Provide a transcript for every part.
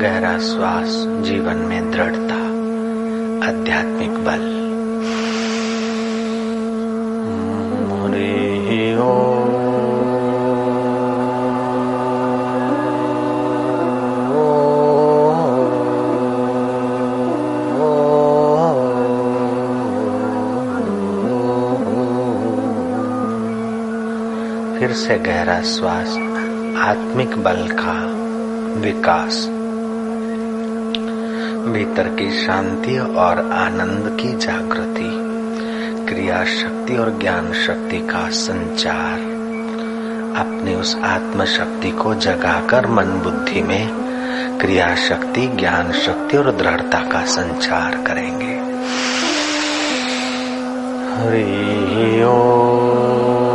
गहरा श्वास, जीवन में दृढ़ता, आध्यात्मिक बल। हरि ओम। फिर से गहरा श्वास, आत्मिक बल का विकास, भीतर की शांति और आनंद की जागृति, क्रिया शक्ति और ज्ञान शक्ति का संचार। अपनी उस आत्म शक्ति को जगाकर मन बुद्धि में क्रिया शक्ति, ज्ञान शक्ति और दृढ़ता का संचार करेंगे। हरि ओम।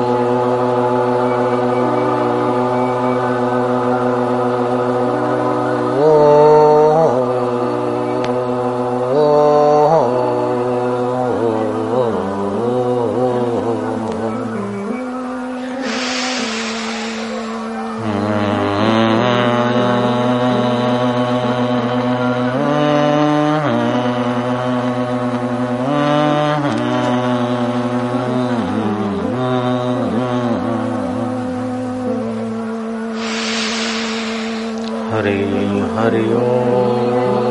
हरि ओम।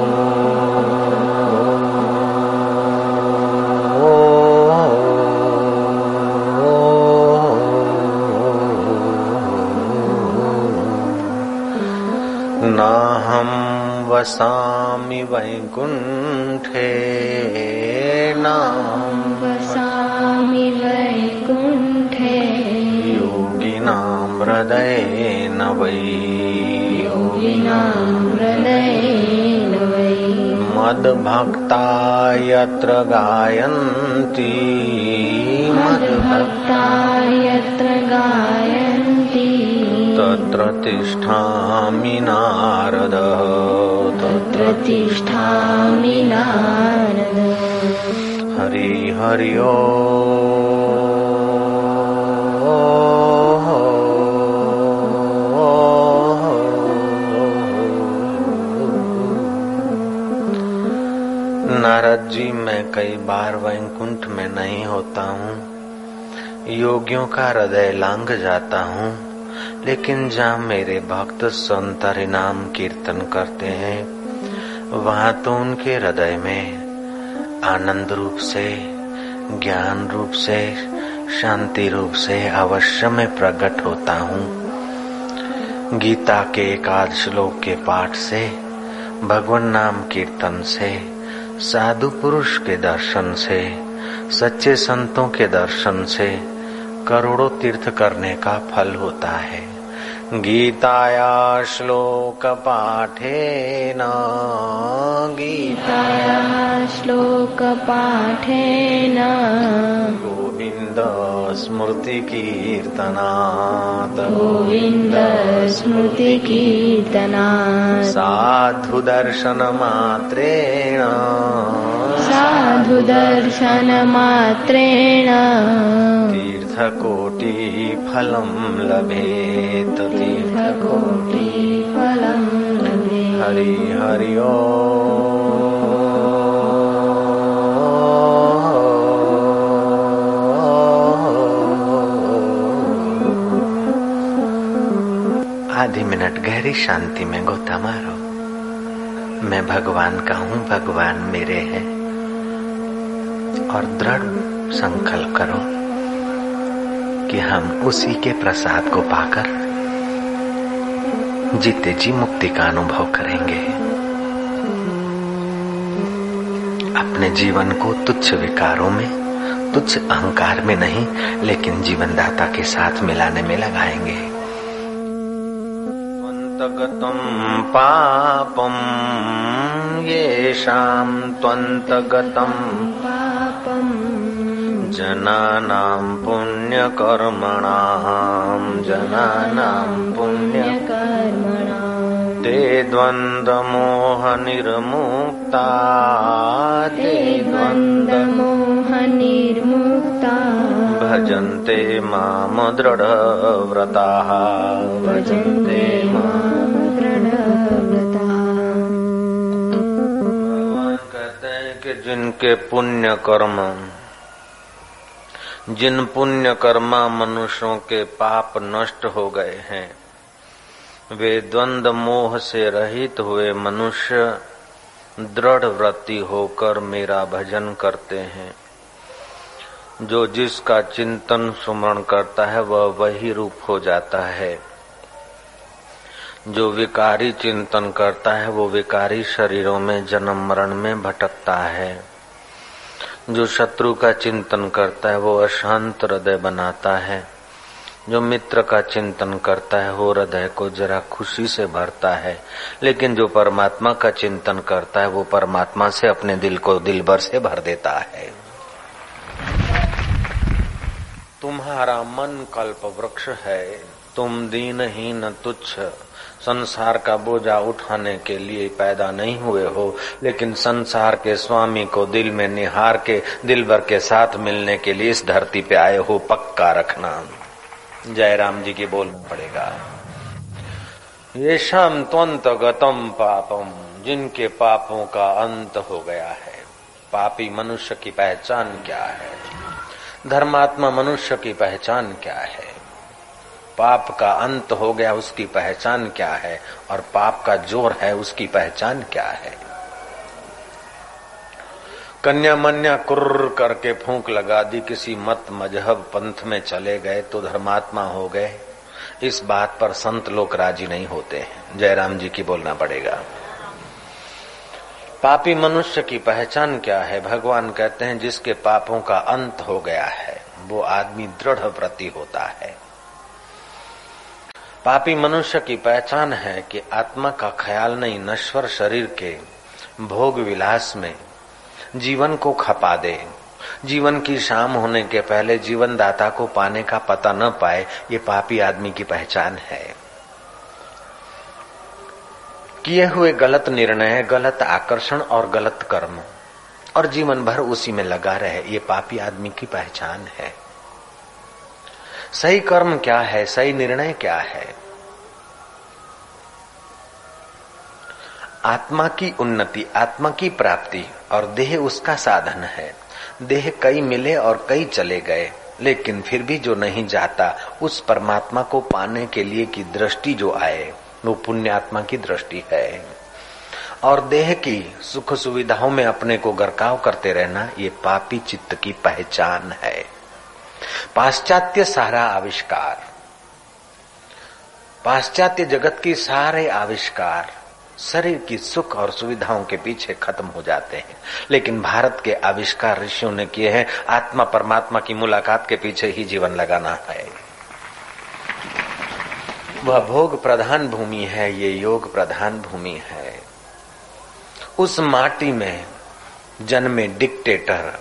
नाहं वसामि वैकुंठे, नाहं वसामि वैकुंठे, योगिनां हृदयेन वै, योगिनां हृदयेन वै, मद्भक्ता यत्र गायन्ति, मद्भक्ता यत्र गायन्ति, तत्र तिष्ठामि नारद, तत्र तिष्ठामि नारद। हरि हरि ओम। नारद जी, मैं कई बार वैकुंठ में नहीं होता हूँ, योगियों का हृदय लांघ जाता हूँ, लेकिन जहाँ मेरे भक्त संत हरि नाम कीर्तन करते हैं, वहाँ तो उनके हृदय में आनंद रूप से, ज्ञान रूप से, शांति रूप से अवश्य में प्रकट होता हूँ। गीता के एकादश श्लोक के पाठ से, भगवान नाम कीर्तन से, साधु पुरुष के दर्शन से, सच्चे संतों के दर्शन से करोड़ों तीर्थ करने का फल होता है। गीताया श्लोक पाठेन, गीताया श्लोक पाठेन, गोविंद स्मृति कीर्तनात्, गोविंद स्मृति कीर्तनात्, साधु दर्शन मात्रेण, साधु दर्शन मात्रेण, तीर्थकोटि फलं लभेत, तीर्थकोटि फलं लभेत। हरि हरि ओम। आधी मिनट गहरी शांति में गोता मारो। मैं भगवान का हूँ, भगवान मेरे हैं, और दृढ़ संकल्प करो कि हम उसी के प्रसाद को पाकर जीते जी मुक्ति का अनुभव करेंगे। अपने जीवन को तुच्छ विकारों में, तुच्छ अहंकार में नहीं, लेकिन जीवनदाता के साथ मिलाने में लगाएंगे। त्वन्तगतं पापं येषां त्वन्तगतं पापं जनानां पुण्यकर्मणां, जनानां पुण्यकर्मणां, ते द्वन्द्वमोहनिर्मुक्ता, ते द्वन्द्वमोहनिर्मुक्ता, भजन्ते मां दृढव्रताः, भजन्ते मां दृढव्रताः। जिनके पुण्य कर्म, जिन पुण्य कर्मा मनुष्यों के पाप नष्ट हो गए हैं, वे द्वंद्व मोह से रहित हुए मनुष्य दृढ़ व्रती होकर मेरा भजन करते हैं। जो जिसका चिंतन सुमरण करता है वह वही रूप हो जाता है। जो विकारी चिंतन करता है वो विकारी शरीरों में जन्म मरण में भटकता है। जो शत्रु का चिंतन करता है वो अशांत हृदय बनाता है। जो मित्र का चिंतन करता है वो हृदय को जरा खुशी से भरता है। लेकिन जो परमात्मा का चिंतन करता है वो परमात्मा से अपने दिल को दिल भर से भर देता है। तुम्हारा मन कल्प वृक्ष है, तुम दीनहीन तुच्छ संसार का बोझा उठाने के लिए पैदा नहीं हुए हो, लेकिन संसार के स्वामी को दिल में निहार के दिल भर के साथ मिलने के लिए इस धरती पे आए हो, पक्का रखना। जय राम जी की बोलना पड़ेगा। ये शाम त्वंत गतम पापम, जिनके पापों का अंत हो गया है। पापी मनुष्य की पहचान क्या है? धर्मात्मा मनुष्य की पहचान क्या है? पाप का अंत हो गया उसकी पहचान क्या है? और पाप का जोर है उसकी पहचान क्या है? कन्या मन्या कुर्र करके फूंक लगा दी, किसी मत मजहब पंथ में चले गए तो धर्मात्मा हो गए, इस बात पर संत लोग राजी नहीं होते हैं। जयराम जी की बोलना पड़ेगा। पापी मनुष्य की पहचान क्या है? भगवान कहते हैं जिसके पापों का अंत हो गया है वो आदमी दृढ़ व्रती होता है। पापी मनुष्य की पहचान है कि आत्मा का ख्याल नहीं, नश्वर शरीर के भोग विलास में जीवन को खपा दे। जीवन की शाम होने के पहले जीवन दाता को पाने का पता न पाए, ये पापी आदमी की पहचान है। किए हुए गलत निर्णय, गलत आकर्षण और गलत कर्म और जीवन भर उसी में लगा रहे, ये पापी आदमी की पहचान है। सही कर्म क्या है? सही निर्णय क्या है? आत्मा की उन्नति, आत्मा की प्राप्ति और देह उसका साधन है। देह कई मिले और कई चले गए, लेकिन फिर भी जो नहीं जाता उस परमात्मा को पाने के लिए की दृष्टि जो आए वो पुण्यात्मा की दृष्टि है। और देह की सुख सुविधाओं में अपने को गरकाव करते रहना ये पापी चित्त की पहचान है। पाश्चात्य सारा आविष्कार, पाश्चात्य जगत की सारे आविष्कार शरीर की सुख और सुविधाओं के पीछे खत्म हो जाते हैं, लेकिन भारत के आविष्कार ऋषियों ने किए हैं आत्मा परमात्मा की मुलाकात के पीछे ही जीवन लगाना है। वह भोग प्रधान भूमि है, ये योग प्रधान भूमि है। उस माटी में जन्मे डिक्टेटर,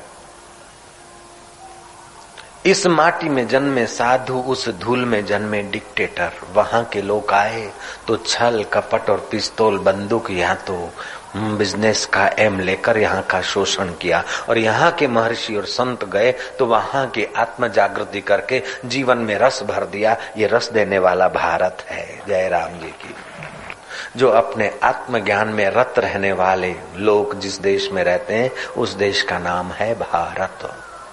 इस माटी में जन्मे साधु, उस धूल में जन्मे डिक्टेटर। वहां के लोग आए तो छल कपट और पिस्तौल बंदूक यहाँ तो बिजनेस का एम लेकर यहाँ का शोषण किया, और यहाँ के महर्षि और संत गए तो वहां की आत्म जागृति करके जीवन में रस भर दिया। ये रस देने वाला भारत है। जय राम जी की। जो अपने आत्मज्ञान में रत रहने वाले लोग जिस देश में रहते हैं उस देश का नाम है भारत।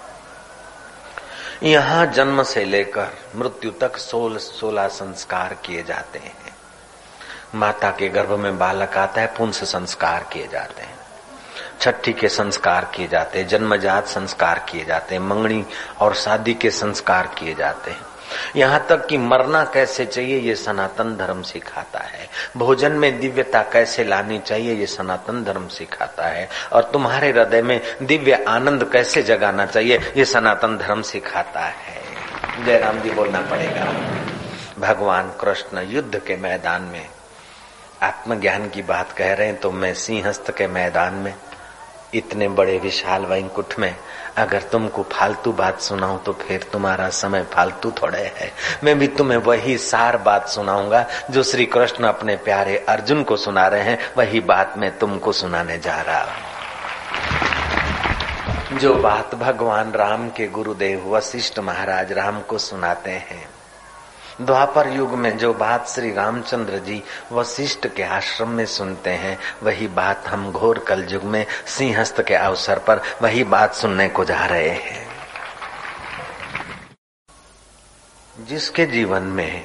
यहाँ जन्म से लेकर मृत्यु तक 16 संस्कार किए जाते हैं। माता के गर्भ में बालक आता है, पुंस संस्कार किए जाते हैं, छठी के संस्कार किए जाते हैं, जन्मजात संस्कार किए जाते हैं, मंगनी और शादी के संस्कार किए जाते हैं। यहाँ तक कि मरना कैसे चाहिए ये सनातन धर्म सिखाता है। भोजन में दिव्यता कैसे लानी चाहिए ये सनातन धर्म सिखाता है। और तुम्हारे हृदय में दिव्य आनंद कैसे जगाना चाहिए ये सनातन धर्म सिखाता है। जय राम जी बोलना पड़ेगा। भगवान कृष्ण युद्ध के मैदान में आत्मज्ञान की बात कह रहे हैं तो मैं सिंहस्थ के मैदान में इतने बड़े विशाल वैकुंठ में अगर तुमको फालतू बात सुनाऊं तो फिर तुम्हारा समय फालतू थोड़े है। मैं भी तुम्हें वही सार बात सुनाऊंगा जो श्री कृष्ण अपने प्यारे अर्जुन को सुना रहे हैं, वही बात मैं तुमको सुनाने जा रहा हूं। जो बात भगवान राम के गुरुदेव वशिष्ठ महाराज राम को सुनाते हैं द्वापर युग में जो बात श्री रामचंद्र जी वशिष्ठ के आश्रम में सुनते हैं, वही बात हम घोर कल युग में सिंहस्थ के अवसर पर वही बात सुनने को जा रहे हैं। जिसके जीवन में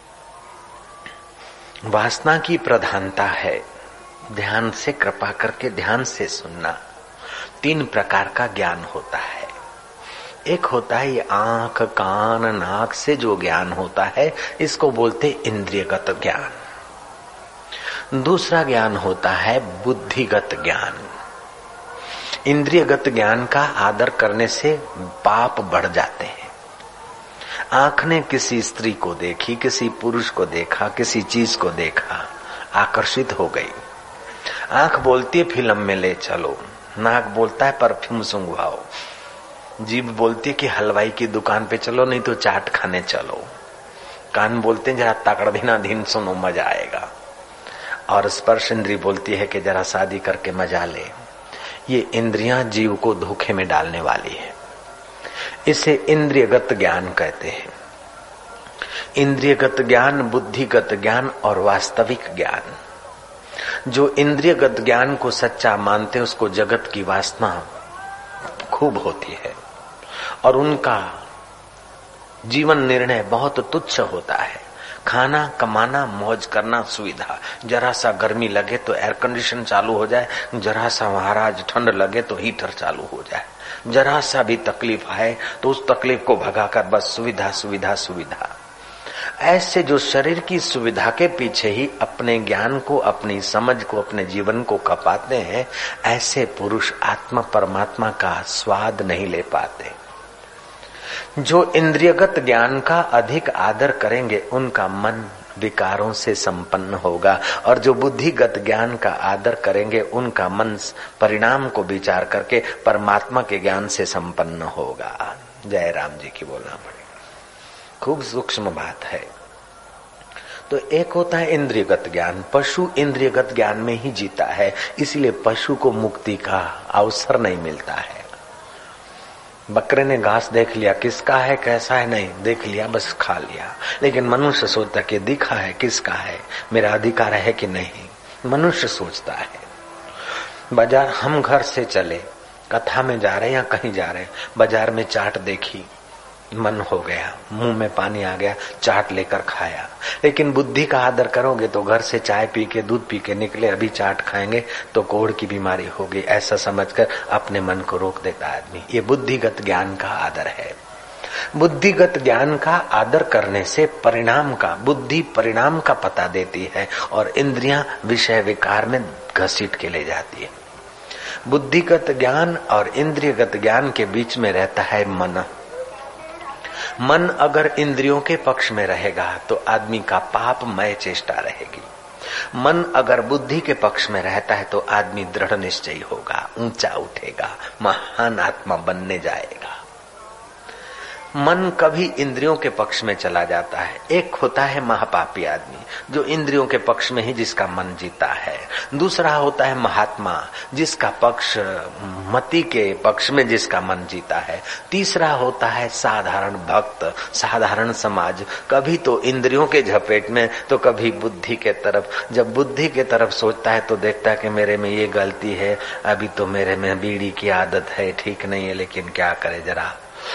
वासना की प्रधानता है, ध्यान से कृपा करके ध्यान से सुनना। 3 प्रकार का ज्ञान होता है। एक होता है ये आंख कान नाक से जो ज्ञान होता है, इसको बोलते इंद्रियगत ज्ञान। दूसरा ज्ञान होता है बुद्धिगत ज्ञान। इंद्रियगत ज्ञान का आदर करने से पाप बढ़ जाते हैं। आंख ने किसी स्त्री को देखी, किसी पुरुष को देखा, किसी चीज को देखा, आकर्षित हो गई। आंख बोलती है फिल्म में ले चलो, नाक बोलता है परफ्यूम सुंघवाओ, जीभ बोलती है कि हलवाई की दुकान पे चलो, नहीं तो चाट खाने चलो, कान बोलते हैं जरा तकड़धीना धीन सुनो मजा आएगा, और स्पर्श इंद्री बोलती है कि जरा शादी करके मजा ले। ये इंद्रियां जीव को धोखे में डालने वाली है। इसे इंद्रियगत ज्ञान कहते हैं। इंद्रियगत ज्ञान, बुद्धिगत ज्ञान और वास्तविक ज्ञान। जो इंद्रियगत ज्ञान को सच्चा मानते हैं, उसको जगत की वासना खूब होती है और उनका जीवन निर्णय बहुत तुच्छ होता है। खाना, कमाना, मौज करना, सुविधा। जरा सा गर्मी लगे तो एयर कंडीशन चालू हो जाए, जरा सा महाराज ठंड लगे तो हीटर चालू हो जाए, जरा सा भी तकलीफ आए तो उस तकलीफ को भगाकर बस सुविधा सुविधा सुविधा। ऐसे जो शरीर की सुविधा के पीछे ही अपने ज्ञान को, अपनी समझ को, अपने जीवन को खपाते हैं, ऐसे पुरुष आत्मा परमात्मा का स्वाद नहीं ले पाते। जो इंद्रियगत ज्ञान का अधिक आदर करेंगे, उनका मन विकारों से संपन्न होगा, और जो बुद्धिगत ज्ञान का आदर करेंगे, उनका मन परिणाम को विचार करके परमात्मा के ज्ञान से संपन्न होगा। जय राम जी की बोलना पड़ेगा। खूब सूक्ष्म बात है। तो एक होता है इंद्रियगत ज्ञान। पशु इंद्रियगत ज्ञान में ही जीता है, इसलिए पशु को मुक्ति का अवसर नहीं मिलता है। बकरे ने घास देख लिया, किसका है कैसा है नहीं देख लिया, बस खा लिया। लेकिन मनुष्य सोचता कि दिखा है किसका है, मेरा अधिकार है कि नहीं, मनुष्य सोचता है। बाजार, हम घर से चले, कथा में जा रहे या कहीं जा रहे, बाजार में चाट देखी, मन हो गया, मुंह में पानी आ गया, चाट लेकर खाया। लेकिन बुद्धि का आदर करोगे तो घर से चाय पी के, दूध पी के निकले, अभी चाट खाएंगे तो कोढ़ की बीमारी होगी, ऐसा समझकर अपने मन को रोक देता आदमी। ये बुद्धिगत ज्ञान का आदर है। बुद्धिगत ज्ञान का आदर करने से परिणाम का, बुद्धि परिणाम का पता देती है और इंद्रियां विषय विकार में घसीट के ले जाती है। बुद्धिगत ज्ञान और इंद्रियगत ज्ञान के बीच में रहता है मन। मन अगर इंद्रियों के पक्ष में रहेगा तो आदमी का पापमय चेष्टा रहेगी। मन अगर बुद्धि के पक्ष में रहता है तो आदमी दृढ़ निश्चयी होगा, ऊंचा उठेगा, महान आत्मा बनने जाएगा। मन कभी इंद्रियों के पक्ष में चला जाता है। एक होता है महापापी आदमी, जो इंद्रियों के पक्ष में ही जिसका मन जीता है। दूसरा होता है महात्मा, जिसका पक्ष मति के पक्ष में जिसका मन जीता है। तीसरा होता है साधारण भक्त, साधारण समाज, कभी तो इंद्रियों के झपेट में तो कभी बुद्धि के तरफ। जब बुद्धि के तरफ सोचता है तो देखता है कि मेरे में ये गलती है, अभी तो मेरे में बीड़ी की आदत है, ठीक नहीं है, लेकिन क्या करे, जरा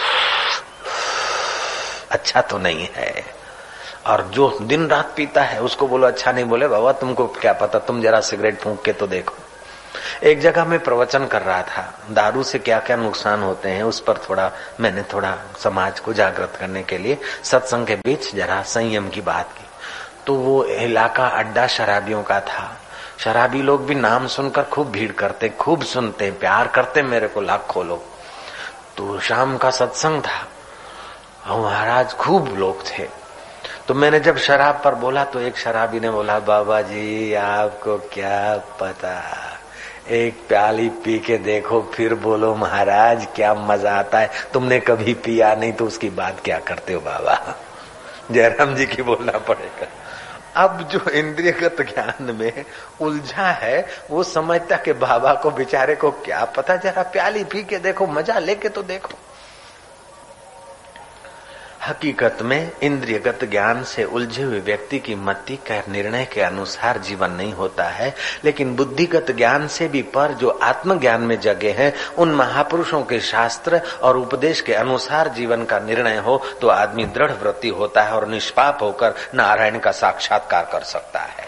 अच्छा तो नहीं है। और जो दिन रात पीता है उसको बोलो अच्छा नहीं, बोले बाबा तुमको क्या पता, तुम जरा सिगरेट फूंक के तो देखो। एक जगह मैं प्रवचन कर रहा था, दारू से क्या क्या नुकसान होते हैं उस पर मैंने थोड़ा समाज को जागृत करने के लिए सत्संग के बीच जरा संयम की बात की। तो वो इलाका अड्डा शराबियों का था। शराबी लोग भी नाम सुनकर खूब भीड़ करते, खूब सुनते, प्यार करते मेरे को लाखों लोग। तो शाम का सत्संग था और महाराज खूब लोग थे। तो मैंने जब शराब पर बोला तो एक शराबी ने बोला, बाबा जी आपको क्या पता, एक प्याली पी के देखो फिर बोलो महाराज क्या मजा आता है, तुमने कभी पिया नहीं तो उसकी बात क्या करते हो बाबा। जयराम जी की बोलना पड़ेगा। अब जो इंद्रियगत ज्ञान में उलझा है वो समझता कि बाबा को बेचारे को क्या पता, जरा प्याली पी के देखो, मजा लेके तो देखो। हकीकत में इंद्रियगत ज्ञान से उलझे हुए व्यक्ति की मति का निर्णय के अनुसार जीवन नहीं होता है, लेकिन बुद्धिगत ज्ञान से भी पर जो आत्मज्ञान में जगे हैं उन महापुरुषों के शास्त्र और उपदेश के अनुसार जीवन का निर्णय हो तो आदमी दृढ़ व्रती होता है और निष्पाप होकर नारायण का साक्षात्कार कर सकता है।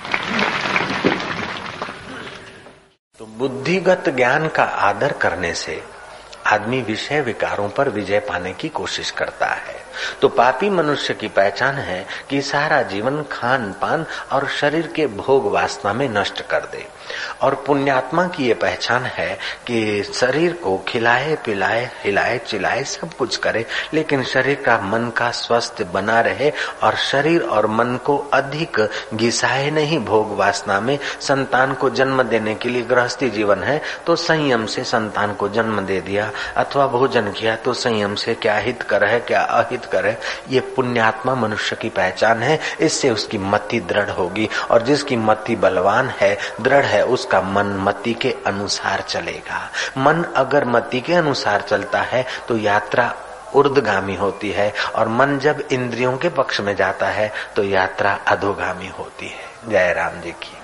तो बुद्धिगत ज्ञान का आदर करने से आदमी विषय विकारों पर विजय पाने की कोशिश करता है। तो पापी मनुष्य की पहचान है कि सारा जीवन खान पान और शरीर के भोग वासना में नष्ट कर दे, और पुण्यात्मा की ये पहचान है कि शरीर को खिलाए पिलाए हिलाए चिलाए सब कुछ करे, लेकिन शरीर का मन का स्वस्थ बना रहे और शरीर और मन को अधिक घिसाए नहीं भोग वासना में। संतान को जन्म देने के लिए गृहस्थी जीवन है तो संयम से संतान को जन्म दे दिया, अथवा भोजन किया तो संयम से क्या हित कर है क्या अहित करे। ये पुण्यात्मा मनुष्य की पहचान है। इससे उसकी मति दृढ़ होगी, और जिसकी मति बलवान है दृढ़ है उसका मन मति के अनुसार चलेगा। मन अगर मति के अनुसार चलता है तो यात्रा ऊर्ध्वगामी होती है, और मन जब इंद्रियों के पक्ष में जाता है तो यात्रा अधोगामी होती है। जय राम जी की।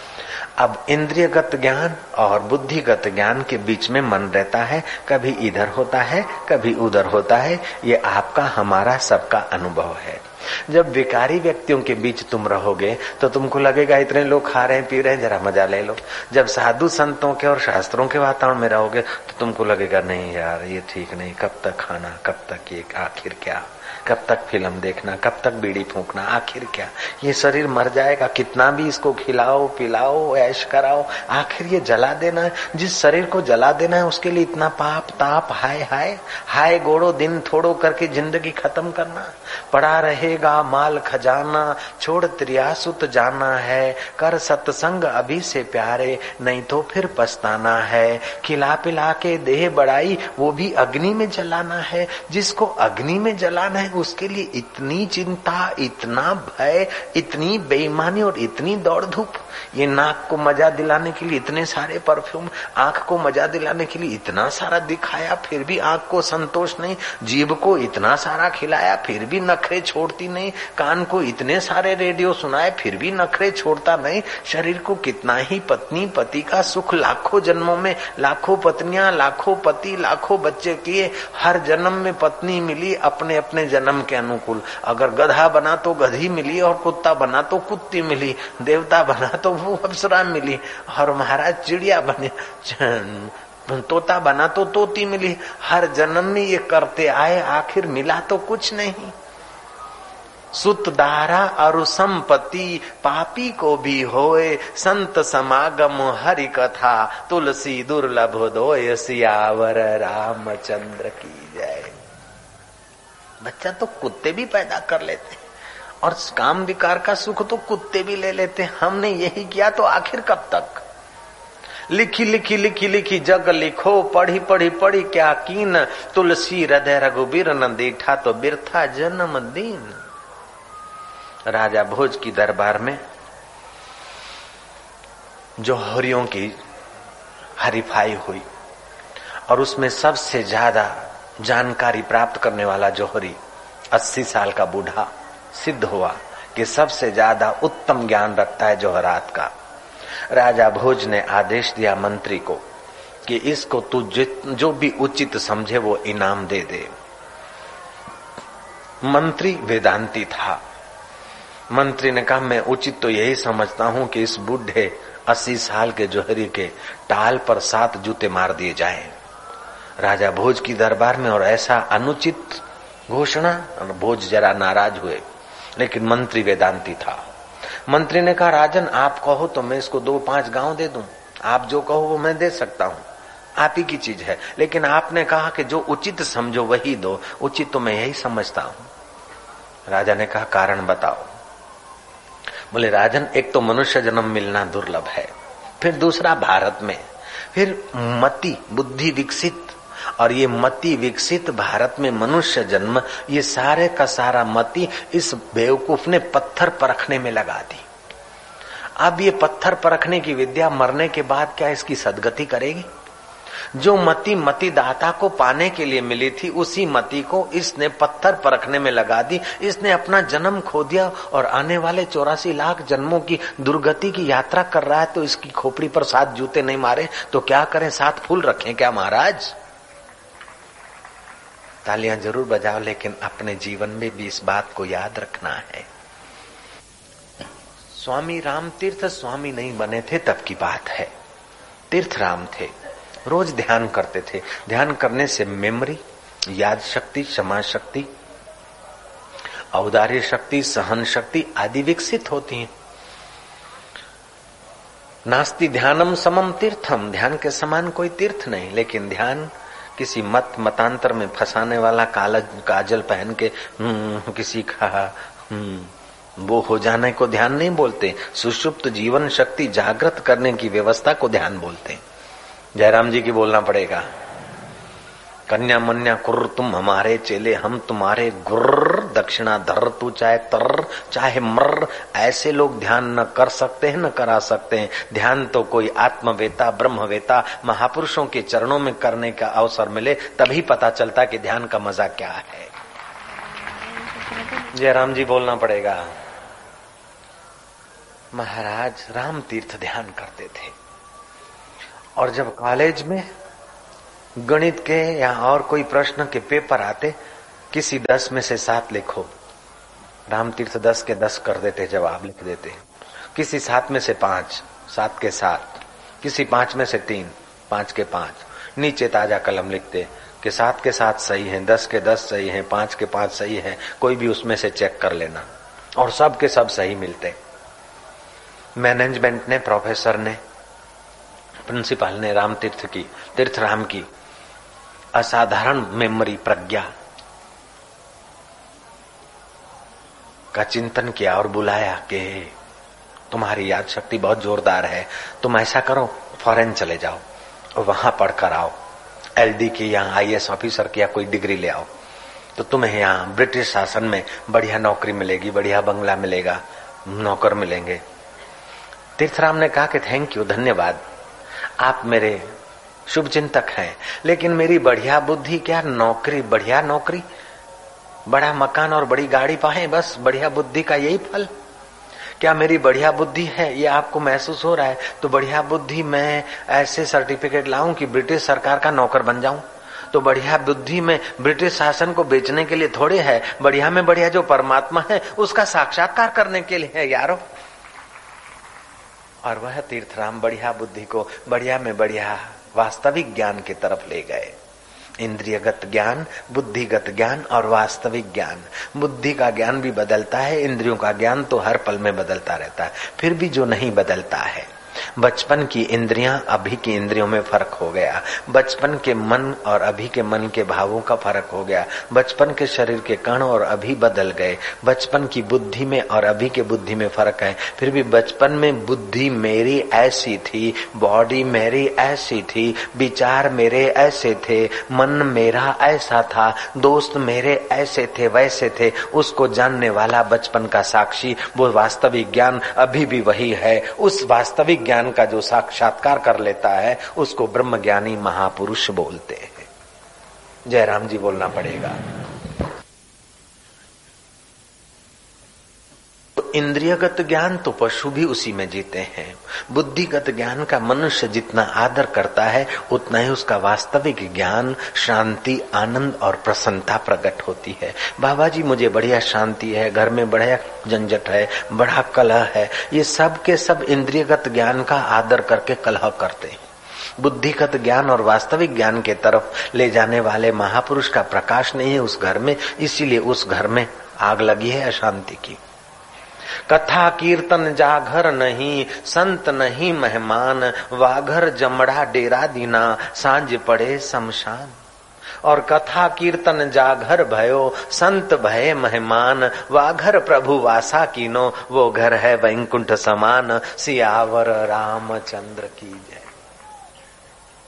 अब इंद्रियगत ज्ञान और बुद्धिगत ज्ञान के बीच में मन रहता है, कभी इधर होता है कभी उधर होता है। ये आपका हमारा सबका अनुभव है। जब विकारी व्यक्तियों के बीच तुम रहोगे तो तुमको लगेगा इतने लोग खा रहे हैं पी रहे हैं, जरा मजा ले लो। जब साधु संतों के और शास्त्रों के वातावरण में रहोगे तो तुमको लगेगा नहीं यार ये ठीक नहीं, कब तक खाना, कब तक ये, आखिर क्या, कब तक फिल्म देखना, कब तक बीड़ी फूंकना, आखिर क्या, ये शरीर मर जाएगा, कितना भी इसको खिलाओ पिलाओ ऐश कराओ, आखिर ये जला देना है। जिस शरीर को जला देना है उसके लिए इतना पाप ताप, हाय हाय हाय गोड़ो दिन थोड़ो करके जिंदगी खत्म करना। पड़ा रहेगा माल खजाना, छोड़ त्रियासुत जाना है, कर सत्संग अभी से प्यारे, नहीं तो फिर पछताना है। खिला पिला के देह बढ़ाई वो भी अग्नि में जलाना है। जिसको अग्नि में जलाना है उसके लिए इतनी चिंता, इतना भय, इतनी बेईमानी और इतनी दौड़ धूप। ये नाक को मजा दिलाने के लिए इतने सारे परफ्यूम, आंख को मजा दिलाने के लिए इतना सारा दिखाया फिर भी आंख को संतोष नहीं, जीभ को इतना सारा खिलाया फिर भी नखरे छोड़ती नहीं, कान को इतने सारे रेडियो सुनाए फिर भी नखरे छोड़ता नहीं। शरीर को कितना ही पत्नी पति का सुख, लाखों जन्मों में लाखों पत्नियां, लाखों पति, लाखों बच्चे किए, हर जन्म में पत्नी मिली अपने अपने जन्म के अनुकूल। अगर गधा बना तो गधी मिली, और कुत्ता बना तो कुत्ती मिली, देवता बना तो वो अप्सरा मिली, और महाराज चिड़िया बने, तोता बना तो तोती मिली। हर जन्म में ये करते आए, आखिर मिला तो कुछ नहीं। सुत दारा और संपत्ति पापी को भी होए, संत समागम हरि कथा, तुलसी दुर्लभ दोय, सियावर रामचंद्र की जय। बच्चा तो कुत्ते भी पैदा कर लेते और काम विकार का सुख तो कुत्ते भी ले लेते। हमने यही किया तो आखिर कब तक? लिखी लिखी लिखी लिखी जग लिखो, पढ़ी पढ़ी पढ़ी क्या कीन, तुलसी हृदय रघुबीर न देखा तो बिरथा जन्म दीन। राजा भोज की दरबार में जौहरियों की हरिफाई हुई, और उसमें सबसे ज्यादा जानकारी प्राप्त करने वाला जौहरी 80 साल का बूढ़ा सिद्ध हुआ कि सबसे ज्यादा उत्तम ज्ञान रखता है जौहरात का। राजा भोज ने आदेश दिया मंत्री को कि इसको तू जो भी उचित समझे वो इनाम दे दे। मंत्री वेदांती था। मंत्री ने कहा मैं उचित तो यही समझता हूं कि इस बूढ़े 80 साल के जौहरी के टाल पर 7 जूते मार दिए जाएं। राजा भोज की दरबार में और ऐसा अनुचित घोषणा, भोज जरा नाराज हुए, लेकिन मंत्री वेदांती था। मंत्री ने कहा राजन आप कहो तो मैं इसको 2-5 गांव दे दूं, आप जो कहो वो मैं दे सकता हूं, आप ही की चीज है, लेकिन आपने कहा कि जो उचित समझो वही दो। उचित तो मैं यही समझता हूं। राजा ने कहा कारण बताओ। बोले राजन एक तो मनुष्य जन्म मिलना दुर्लभ है, फिर दूसरा भारत में, फिर मति बुद्धि विकसित, और ये मति विकसित भारत में मनुष्य जन्म, ये सारे का सारा मति इस बेवकूफ ने पत्थर परखने में लगा दी। अब ये पत्थर परखने की विद्या मरने के बाद क्या इसकी सदगति करेगी? जो मति मति दाता को पाने के लिए मिली थी, उसी मति को इसने पत्थर परखने में लगा दी। इसने अपना जन्म खो दिया और आने वाले 84 लाख जन्मों की दुर्गति की यात्रा कर रहा है। तो इसकी खोपड़ी पर 7 जूते नहीं मारे तो क्या करें? 7 फूल रखें क्या महाराज? तालियां जरूर बजाओ, लेकिन अपने जीवन में भी इस बात को याद रखना है। स्वामी राम तीर्थ स्वामी नहीं बने थे तब की बात है। तीर्थ राम थे, रोज ध्यान करते थे। ध्यान करने से मेमोरी, याद शक्ति, क्षमा शक्ति, औदार्य शक्ति, सहन शक्ति आदि विकसित होती हैं। नास्ति ध्यानम समम तीर्थम, ध्यान के समान कोई तीर्थ नहीं। लेकिन ध्यान किसी मतांतर में फंसाने वाला काजल पहन के किसी का वो हो जाने को ध्यान नहीं बोलते। सुषुप्त जीवन शक्ति जागृत करने की व्यवस्था को ध्यान बोलते। जयराम जी की बोलना पड़ेगा। कन्या मन्या कुर्र तुम हमारे चेले, हम तुम्हारे गुर्र, दक्षिणा धर तू चाहे तर चाहे मर। ऐसे लोग ध्यान न कर सकते हैं न करा सकते हैं। ध्यान तो कोई आत्मवेता, ब्रह्मवेता, महापुरुषों के चरणों में करने का अवसर मिले तभी पता चलता कि ध्यान का मजा क्या है। जयराम जी बोलना पड़ेगा। महाराज राम तीर्थ ध्यान करते थे और जब कॉलेज में गणित के या और कोई प्रश्न के पेपर आते, किसी 10 में से 7 लिखो, राम तीर्थ 10 के 10 कर देते, जवाब लिख देते। किसी 7 में से 5, 7 के 7, किसी 5 में से 3, 5 के 5, नीचे ताजा कलम लिखते कि 7 के 7 सही हैं, 10 के 10 सही हैं, 5 के 5 सही है, कोई भी उसमें से चेक कर लेना। और सब के सब सही मिलते। मैनेजमेंट ने, प्रोफेसर ने, प्रिंसिपल ने राम तीर्थ की, तीर्थ राम की असाधारण मेमोरी, प्रज्ञा का चिंतन किया और बुलाया कि तुम्हारी याद शक्ति बहुत जोरदार है, तुम ऐसा करो फॉरेन चले जाओ और वहां पढ़कर आओ, एलडी की या आईएएस ऑफिसर की या कोई डिग्री ले आओ, तो तुम्हें यहाँ ब्रिटिश शासन में बढ़िया नौकरी मिलेगी, बढ़िया बंगला मिलेगा, नौकर मिलेंगे। तीर्थराम ने कहा कि थैंक यू, धन्यवाद, आप मेरे शुभ चिंतक हैं, लेकिन मेरी बढ़िया बुद्धि क्या नौकरी, बढ़िया नौकरी, बड़ा मकान और बड़ी गाड़ी पाए, बस बढ़िया बुद्धि का यही फल? क्या मेरी बढ़िया बुद्धि है ये आपको महसूस हो रहा है? तो बढ़िया बुद्धि मैं ऐसे सर्टिफिकेट लाऊं कि ब्रिटिश सरकार का नौकर बन जाऊं? तो बढ़िया बुद्धि में ब्रिटिश शासन को बेचने के लिए थोड़े है, बढ़िया में बढ़िया जो परमात्मा है उसका साक्षात्कार करने के लिए है यारो। और वह तीर्थराम बढ़िया बुद्धि को बढ़िया में बढ़िया वास्तविक ज्ञान की तरफ ले गए। इंद्रियगत ज्ञान, बुद्धिगत ज्ञान और वास्तविक ज्ञान। बुद्धि का ज्ञान भी बदलता है, इंद्रियों का ज्ञान तो हर पल में बदलता रहता है। फिर भी जो नहीं बदलता है, बचपन की इंद्रियां अभी की इंद्रियों में फर्क हो गया, बचपन के मन और अभी के मन के भावों का फर्क हो गया, बचपन के शरीर के कण और अभी बदल गए, बचपन की बुद्धि में और अभी के बुद्धि में फर्क है। फिर भी बचपन में बुद्धि मेरी ऐसी थी, बॉडी मेरी ऐसी थी, विचार मेरे ऐसे थे, मन मेरा ऐसा था, दोस्त मेरे ऐसे थे वैसे थे, उसको जानने वाला बचपन का साक्षी, वो वास्तविक ज्ञान अभी भी वही है। उस वास्तविक ज्ञान का जो साक्षात्कार कर लेता है उसको ब्रह्मज्ञानी महापुरुष बोलते हैं। जयराम जी बोलना पड़ेगा। इंद्रियगत ज्ञान तो पशु भी उसी में जीते हैं। बुद्धिगत ज्ञान का मनुष्य जितना आदर करता है उतना ही उसका वास्तविक ज्ञान, शांति, आनंद और प्रसन्नता प्रकट होती है। बाबा जी मुझे बढ़िया शांति है, घर में बढ़िया झंझट है, बड़ा कलह है, ये सब के सब इंद्रियगत ज्ञान का आदर करके कलह करते हैं। बुद्धिगत ज्ञान और वास्तविक ज्ञान के तरफ ले जाने वाले महापुरुष का प्रकाश नहीं है उस घर में, इसीलिए उस घर में आग लगी है अशांति की। कथा कीर्तन जाघर नहीं, संत नहीं मेहमान, वाघर जमड़ा डेरा दीना, सांझ पड़े शमशान। और कथा कीर्तन जाघर भयो, संत भये मेहमान, वाघर प्रभु वासा कीनो, वो घर है वैकुंठ समान। सियावर रामचंद्र की जय।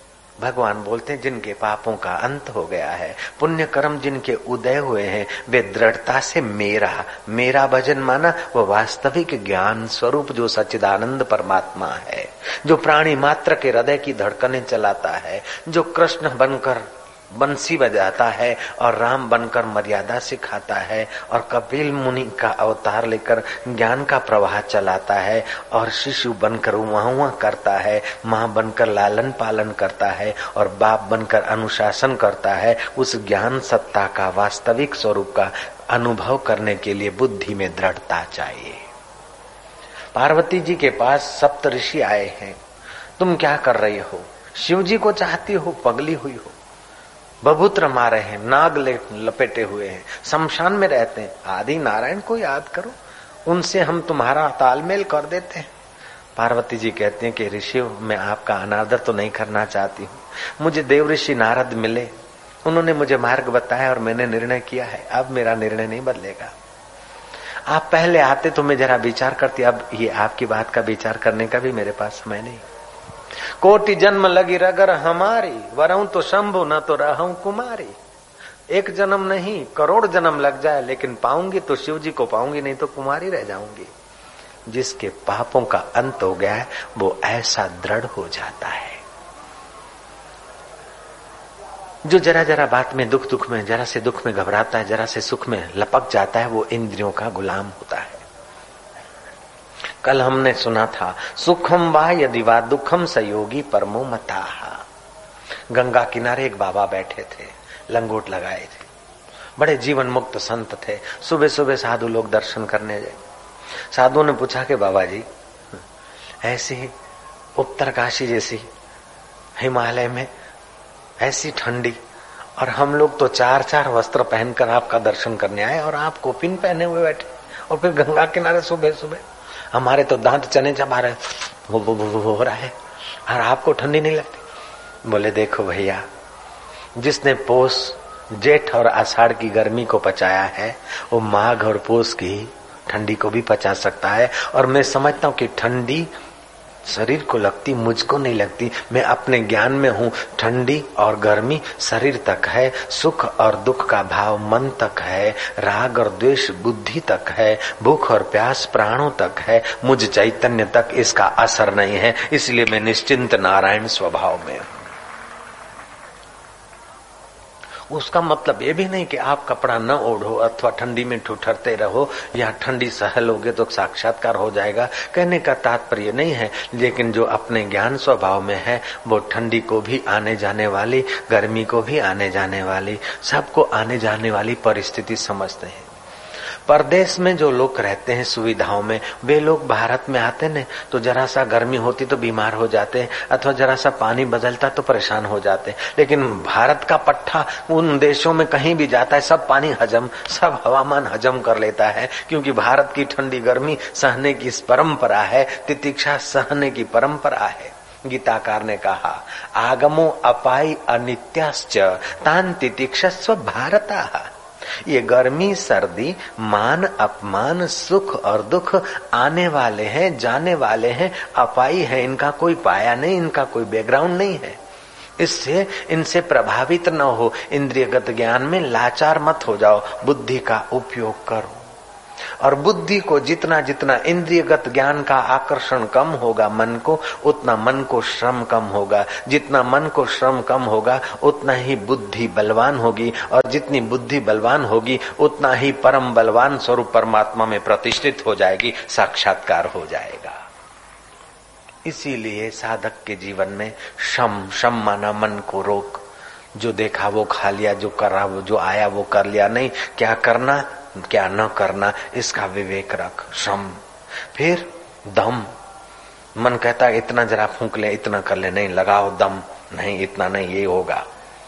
भगवान बोलते हैं जिनके पापों का अंत हो गया है, पुण्य कर्म जिनके उदय हुए हैं, वे दृढ़ता से मेरा भजन माना वो वास्तविक ज्ञान स्वरूप जो सच्चिदानंद परमात्मा है, जो प्राणी मात्र के हृदय की धड़कनें चलाता है, जो कृष्ण बनकर बंसी बजाता है और राम बनकर मर्यादा सिखाता है और कपिल मुनि का अवतार लेकर ज्ञान का प्रवाह चलाता है और शिशु बनकर उमा करता है, माँ बनकर लालन पालन करता है और बाप बनकर अनुशासन करता है। उस ज्ञान सत्ता का वास्तविक स्वरूप का अनुभव करने के लिए बुद्धि में दृढ़ता चाहिए। पार्वती जी के पास सप्त ऋषि आए हैं, तुम क्या कर रही हो? शिव जी को चाहती हो? पगली हुई हो? बभूत्र मारे हैं, नाग लपेटे हुए हैं, शमशान में रहते हैं। आदि नारायण को याद करो, उनसे हम तुम्हारा तालमेल कर देते हैं। पार्वती जी कहते हैं कि ऋषियों, मैं आपका अनादर तो नहीं करना चाहती हूँ। मुझे देव ऋषि नारद मिले, उन्होंने मुझे मार्ग बताया और मैंने निर्णय किया है। अब मेरा निर्णय नहीं बदलेगा। आप पहले आते तो मैं जरा विचार करती, अब ये आपकी बात का विचार करने का भी मेरे पास समय नहीं। कोटि जन्म लगी रगर हमारी, वरऊं तो शंभु न तो रहूं कुमारी। एक जन्म नहीं, करोड़ जन्म लग जाए, लेकिन पाऊंगी तो शिव जी को पाऊंगी, नहीं तो कुमारी रह जाऊंगी। जिसके पापों का अंत हो गया है वो ऐसा दृढ़ हो जाता है। जो जरा जरा बात में दुख में, जरा से दुख में घबराता है, जरा से सुख में लपक जाता है, वो इंद्रियों का गुलाम होता है। कल हमने सुना था, सुखम वा यदि वा दुखम सयोगी परमो मताहा। गंगा किनारे एक बाबा बैठे थे, लंगोट लगाए थे, बड़े जीवन मुक्त संत थे। सुबह सुबह साधु लोग दर्शन करने गए। साधुओं ने पूछा कि बाबा जी, ऐसी उत्तरकाशी जैसी हिमालय में ऐसी ठंडी, और हम लोग तो 4-4 वस्त्र पहनकर आपका दर्शन करने आए और आप कोपिन पहने हुए बैठे, और फिर गंगा किनारे सुबह सुबह। हमारे तो दांत चने चबा रहे हो रहा है और आपको ठंडी नहीं लगती। बोले देखो भैया, जिसने पोष जेठ और आषाढ़ की गर्मी को पचाया है वो माघ और पोष की ठंडी को भी पचा सकता है। और मैं समझता हूँ कि ठंडी शरीर को लगती, मुझको नहीं लगती। मैं अपने ज्ञान में हूँ, ठंडी और गर्मी शरीर तक है, सुख और दुख का भाव मन तक है, राग और द्वेष बुद्धि तक है, भूख और प्यास प्राणों तक है, मुझ चैतन्य तक इसका असर नहीं है। इसलिए मैं निश्चिंत नारायण स्वभाव में हूँ। उसका मतलब ये भी नहीं कि आप कपड़ा न ओढ़ो अथवा ठंडी में ठुठरते रहो या ठंडी सह लोगे तो साक्षात्कार हो जाएगा, कहने का तात्पर्य नहीं है। लेकिन जो अपने ज्ञान स्वभाव में है वो ठंडी को भी आने जाने वाली, गर्मी को भी आने जाने वाली, सबको आने जाने वाली परिस्थिति समझते हैं। परदेश में जो लोग रहते हैं सुविधाओं में, वे लोग भारत में आते न तो जरा सा गर्मी होती तो बीमार हो जाते हैं, अथवा जरा सा पानी बदलता तो परेशान हो जाते हैं। लेकिन भारत का पट्टा उन देशों में कहीं भी जाता है, सब पानी हजम, सब हवामान हजम कर लेता है, क्योंकि भारत की ठंडी गर्मी सहने की परंपरा है, तितिक्षा सहने की परंपरा है। गीताकार ने कहा, आगमो अपाई अनित्याश्च तान तितिक्षस्व भारतः। ये गर्मी सर्दी मान अपमान सुख और दुख आने वाले हैं, जाने वाले हैं, अपाई है, इनका कोई पाया नहीं, इनका कोई बैकग्राउंड नहीं है। इससे इनसे प्रभावित न हो, इंद्रियगत ज्ञान में लाचार मत हो जाओ, बुद्धि का उपयोग करो। और बुद्धि को जितना जितना इंद्रियगत ज्ञान का आकर्षण कम होगा मन को, उतना मन को श्रम कम होगा। जितना मन को श्रम कम होगा उतना ही बुद्धि बलवान होगी, और जितनी बुद्धि बलवान होगी उतना ही परम बलवान स्वरूप परमात्मा में प्रतिष्ठित हो जाएगी, साक्षात्कार हो जाएगा। इसीलिए साधक के जीवन में शम माना मन को रोक। जो देखा वो खा लिया, जो करा वो, जो आया वो कर लिया, नहीं, क्या करना क्या न करना इसका विवेक रख, श्रम। फिर दम, मन कहता है इतना जरा फूंक ले, इतना कर ले, नहीं लगाओ दम, नहीं इतना नहीं, ये होगा।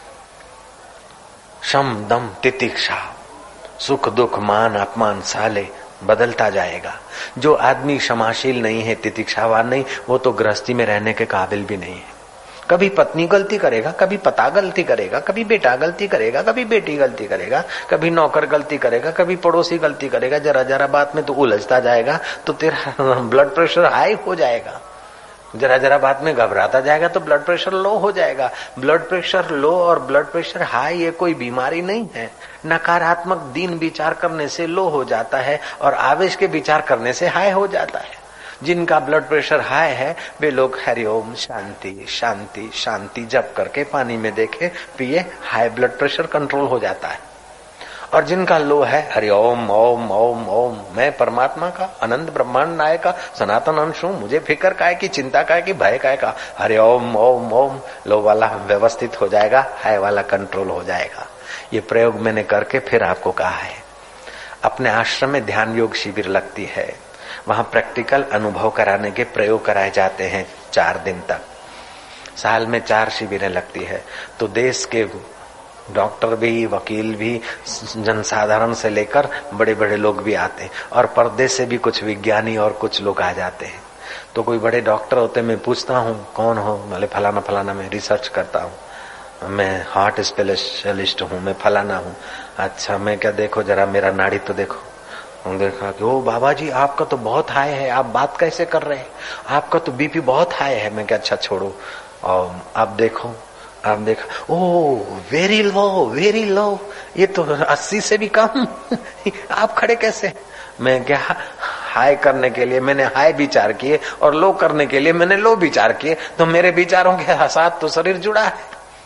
शम दम तितिक्षा, सुख दुख मान अपमान साले बदलता जाएगा। जो आदमी क्षमाशील नहीं है, तितिक्षावान नहीं, वो तो गृहस्थी में रहने के काबिल भी नहीं है। कभी पत्नी गलती करेगा, कभी पता गलती करेगा, कभी बेटा गलती करेगा, कभी बेटी गलती करेगा, कभी नौकर गलती करेगा, कभी पड़ोसी गलती करेगा। जरा जरा बात में तो उलझता जाएगा तो तेरा ब्लड प्रेशर हाई हो जाएगा। जरा जरा बात में घबराता जाएगा तो ब्लड प्रेशर लो हो जाएगा। ब्लड प्रेशर लो और ब्लड प्रेशर हाई ये कोई बीमारी नहीं है। नकारात्मक दीन विचार करने से लो हो जाता है और आवेश के विचार करने से हाई हो जाता है। जिनका ब्लड प्रेशर हाई है वे लोग हरिओम शांति शांति शांति जप करके पानी में देखे पिए, हाई ब्लड प्रेशर कंट्रोल हो जाता है। और जिनका लो है हरिओम ओम ओम ओम, मैं परमात्मा का अनंत ब्रह्मांड नायक का सनातन अंश हूं, मुझे फिक्र का है कि चिंता का है कि भय का है का, हरिओम ओम ओम, लो वाला व्यवस्थित हो जाएगा, हाई वाला कंट्रोल हो जाएगा। ये प्रयोग मैंने करके फिर आपको कहा है। अपने आश्रम में ध्यान योग शिविर लगती है, वहां प्रैक्टिकल अनुभव कराने के प्रयोग कराए जाते हैं 4 दिन तक। साल में 4 शिविरें लगती है। तो देश के डॉक्टर भी, वकील भी, जनसाधारण से लेकर बड़े बड़े लोग भी आते हैं और परदेश से भी कुछ विज्ञानी और कुछ लोग आ जाते हैं। तो कोई बड़े डॉक्टर होते, मैं पूछता हूँ कौन हो, बोले फलाना फलाना, मैं रिसर्च करता हूँ, मैं हार्ट स्पेशलिस्ट हूँ, मैं फलाना हूँ। अच्छा, मैं क्या, देखो जरा मेरा नाड़ी तो देखो। देखा कि ओ बाबा जी आपका तो बहुत हाई है, आप बात कैसे कर रहे हैं, आपका तो बीपी बहुत हाई है। मैं क्या, अच्छा छोड़ो, और आप देखो, आप देखा, ओ वेरी लो, ये तो 80 से भी कम। आप खड़े कैसे? मैं क्या, हाई करने के लिए मैंने हाई विचार किए और लो करने के लिए मैंने लो विचार किए, तो मेरे विचारों के साथ तो शरीर जुड़ा है।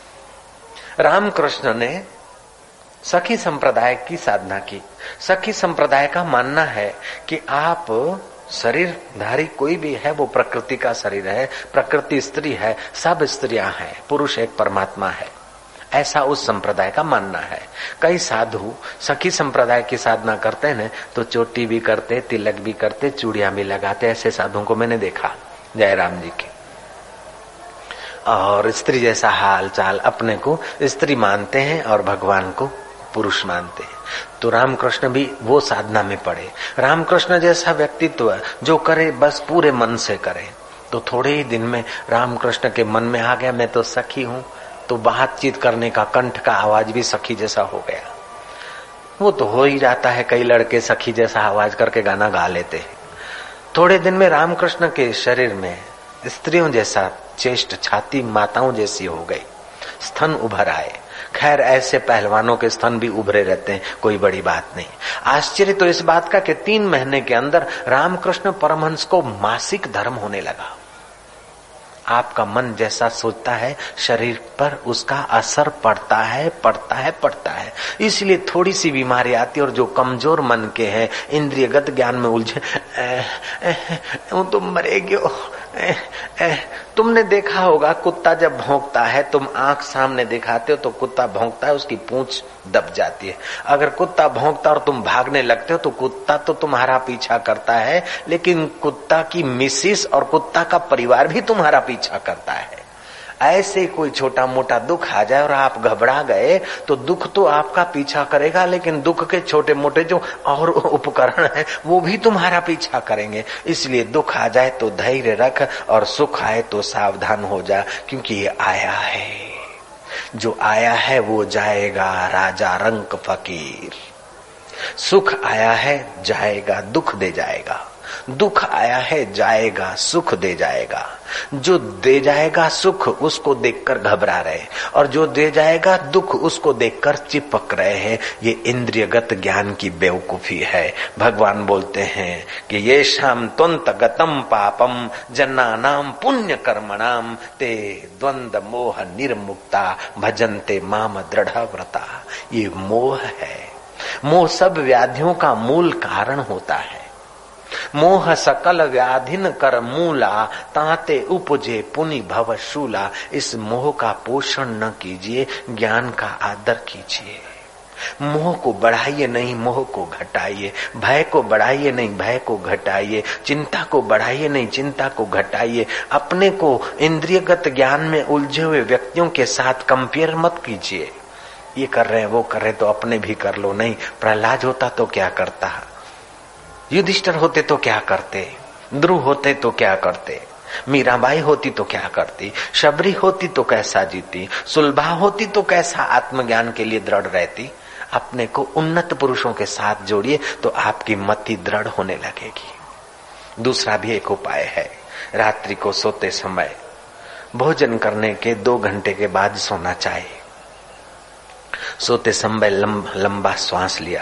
रामकृष्ण ने सखी संप्रदाय की साधना की। सखी संप्रदाय का मानना है कि आप शरीरधारी कोई भी है वो प्रकृति का शरीर है, प्रकृति स्त्री है, सब स्त्रियां हैं, पुरुष एक परमात्मा है, ऐसा उस संप्रदाय का मानना है। कई साधु सखी संप्रदाय की साधना करते हैं तो चोटी भी करते, तिलक भी करते, चूड़ियां भी लगाते। ऐसे साधुओं को मैंने देखा जयराम जी के। और स्त्री जैसा हाल चाल, अपने को स्त्री मानते हैं और भगवान को पुरुष मानते हैं। तो रामकृष्ण भी वो साधना में पड़े। रामकृष्ण जैसा व्यक्तित्व जो करे बस पूरे मन से करे। तो थोड़े ही दिन में रामकृष्ण के मन में आ गया मैं तो सखी हूँ, तो बातचीत करने का कंठ का आवाज भी सखी जैसा हो गया। वो तो हो ही जाता है, कई लड़के सखी जैसा आवाज करके गाना गा लेते हैं। थोड़े दिन में रामकृष्ण के शरीर में स्त्रियों जैसा चेष्ट, छाती माताओं जैसी हो गई, स्तन उभर आए। खैर ऐसे पहलवानों के स्तन भी उभरे रहते हैं, कोई बड़ी बात नहीं। आश्चर्य तो इस बात का कि 3 महीने के अंदर रामकृष्ण परमहंस को मासिक धर्म होने लगा। आपका मन जैसा सोचता है शरीर पर उसका असर पड़ता है। इसलिए थोड़ी सी बीमारी आती है और जो कमजोर मन के हैं, इंद्रियगत ज्ञान में उलझे, तुम मरेगी। तुमने देखा होगा कुत्ता जब भौंकता है, तुम आंख सामने दिखाते हो तो कुत्ता भौंकता है, उसकी पूंछ दब जाती है। अगर कुत्ता भौंकता और तुम भागने लगते हो तो कुत्ता तो तुम्हारा पीछा करता है, लेकिन कुत्ता की मिसिस और कुत्ता का परिवार भी तुम्हारा पीछा करता है। ऐसे कोई छोटा मोटा दुख आ जाए और आप घबरा गए तो दुख तो आपका पीछा करेगा, लेकिन दुख के छोटे मोटे जो और उपकरण है वो भी तुम्हारा पीछा करेंगे। इसलिए दुख आ जाए तो धैर्य रख और सुख आए तो सावधान हो जा, क्योंकि ये आया है, जो आया है वो जाएगा, राजा रंक फकीर। सुख आया है जाएगा, दुख दे जाएगा। दुख आया है जाएगा, सुख दे जाएगा। जो दे जाएगा सुख उसको देखकर घबरा रहे, और जो दे जाएगा दुख उसको देखकर चिपक रहे हैं। ये इंद्रियगत ज्ञान की बेवकूफी है। भगवान बोलते हैं कि ये शाम त्वंत गतम पापम जन्नानाम पुण्य कर्मणाम ते द्वंद मोह निर्मुक्ता भजन्ते माम दृढ़ व्रता। ये मोह है। मोह सब व्याधियों का मूल कारण होता है। मोह सकल व्याधिन कर मूला ताते उपजे पुनि भव शूला। इस मोह का पोषण न कीजिए, ज्ञान का आदर कीजिए। मोह को बढ़ाइए नहीं, मोह को घटाइए। भय को बढ़ाइए नहीं, भय को घटाइए। चिंता को बढ़ाइए नहीं, चिंता को घटाइए। अपने को इंद्रियगत ज्ञान में उलझे हुए व्यक्तियों के साथ कंपेयर मत कीजिए। ये कर रहे हैं, वो कर रहे हैं, तो अपने भी कर लो। नहीं, प्रहलाद होता तो क्या करता, युधिष्ठिर होते तो क्या करते, ध्रुव होते तो क्या करते, मीराबाई होती तो क्या करती, शबरी होती तो कैसा जीती, सुलभा होती तो कैसा आत्मज्ञान के लिए दृढ़ रहती। अपने को उन्नत पुरुषों के साथ जोड़िए तो आपकी मति दृढ़ होने लगेगी। दूसरा भी एक उपाय है, रात्रि को सोते समय भोजन करने के 2 घंटे के बाद सोना चाहिए। सोते समय लंबा श्वास लिया,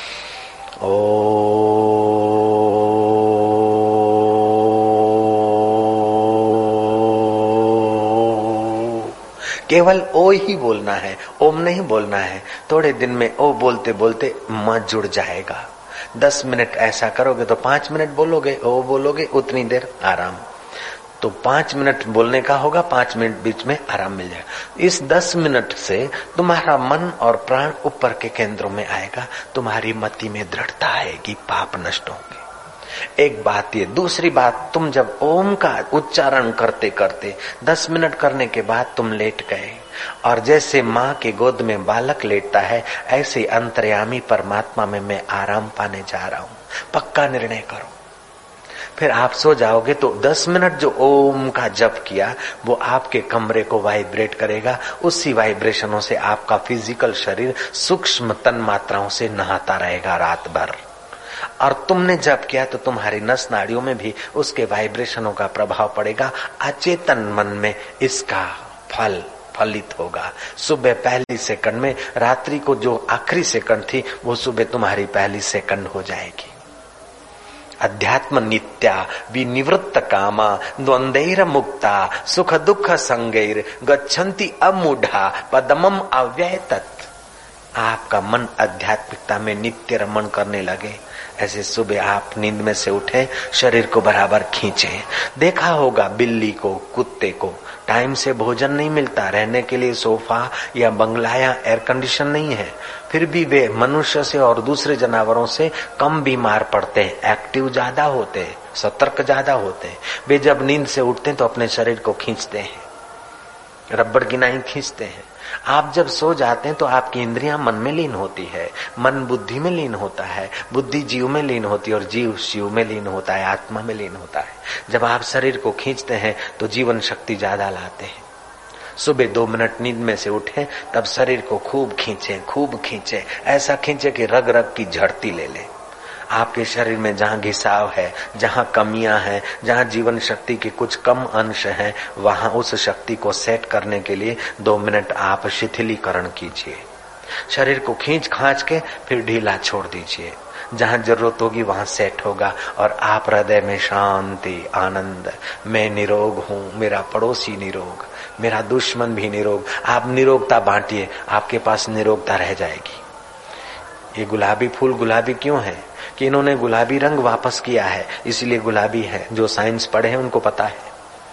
केवल ओ ही बोलना है, ओम नहीं बोलना है। थोड़े दिन में ओ बोलते बोलते मन जुड़ जाएगा। 10 मिनट ऐसा करोगे तो 5 मिनट बोलोगे, ओ बोलोगे, उतनी देर आराम। तो 5 मिनट बोलने का होगा, 5 मिनट बीच में आराम मिल जाएगा। इस 10 मिनट से तुम्हारा मन और प्राण ऊपर के केंद्रों में आएगा, तुम्हारी मति में दृढ़ता आएगी, पाप नष्ट होंगे। एक बात ये। दूसरी बात, तुम जब ओम का उच्चारण करते करते 10 मिनट करने के बाद तुम लेट गए, और जैसे माँ के गोद में बालक लेटता है, ऐसे अंतर्यामी परमात्मा में मैं आराम पाने जा रहा हूँ। पक्का निर्णय करो। फिर आप सो जाओगे तो 10 मिनट जो ओम का जप किया वो आपके कमरे को वाइब्रेट करेगा। उसी वाइब्रेशनों से आपका फिजिकल शरीर सूक्ष्म तन मात्राओं से नहाता रहेगा रात भर। और तुमने जप किया तो तुम्हारी नस नाड़ियों में भी उसके वाइब्रेशनों का प्रभाव पड़ेगा। अचेतन मन में इसका फल फलित होगा। सुबह पहली सेकंड में, रात्रि को जो आखिरी सेकंड थी वो सुबह तुम्हारी पहली सेकंड हो जाएगी। अध्यात्म नित्या विनिवृत्त कामा द्वंद्वैर मुक्ता सुख दुख संगैर गच्छन्ति अमूढ़ा पदमम अव्यय तत्। आपका मन आध्यात्मिकता में नित्य रमण करने लगे। ऐसे सुबह आप नींद में से उठे, शरीर को बराबर खींचे। देखा होगा बिल्ली को, कुत्ते को टाइम से भोजन नहीं मिलता, रहने के लिए सोफा या बंगला या एयर कंडीशन नहीं है, फिर भी वे मनुष्य से और दूसरे जानवरों से कम बीमार पड़ते हैं, एक्टिव ज्यादा होते हैं, सतर्क ज्यादा होते हैं। वे जब नींद से उठते हैं तो अपने शरीर को खींचते हैं, रबड़ की नाई खींचते हैं। आप जब सो जाते हैं तो आपकी इंद्रियां मन में लीन होती है, मन बुद्धि में लीन होता है, बुद्धि जीव में लीन होती है और जीव शिव में लीन होता है, आत्मा में लीन होता है। जब आप शरीर को खींचते हैं तो जीवन शक्ति ज्यादा लाते हैं। सुबह 2 मिनट नींद में से उठे तब शरीर को खूब खींचे, ऐसा खींचे कि रग रग की झड़ती ले ले। आपके शरीर में जहाँ घिसाव है, जहाँ कमियां हैं, जहाँ जीवन शक्ति के कुछ कम अंश हैं, वहाँ उस शक्ति को सेट करने के लिए 2 मिनट आप शिथिलीकरण कीजिए। शरीर को खींच खांच के फिर ढीला छोड़ दीजिए। जहाँ जरूरत होगी वहाँ सेट होगा और आप हृदय में शांति, आनंद, मैं निरोग हूँ, मेरा पड़ोसी निरोग, मेरा दुश्मन भी निरोग। आप निरोगता बांटिए, आपके पास निरोगता रह जाएगी। ये गुलाबी फूल गुलाबी क्यों है? कि इन्होंने गुलाबी रंग वापस किया है, इसलिए गुलाबी है। जो साइंस पढ़े हैं उनको पता है।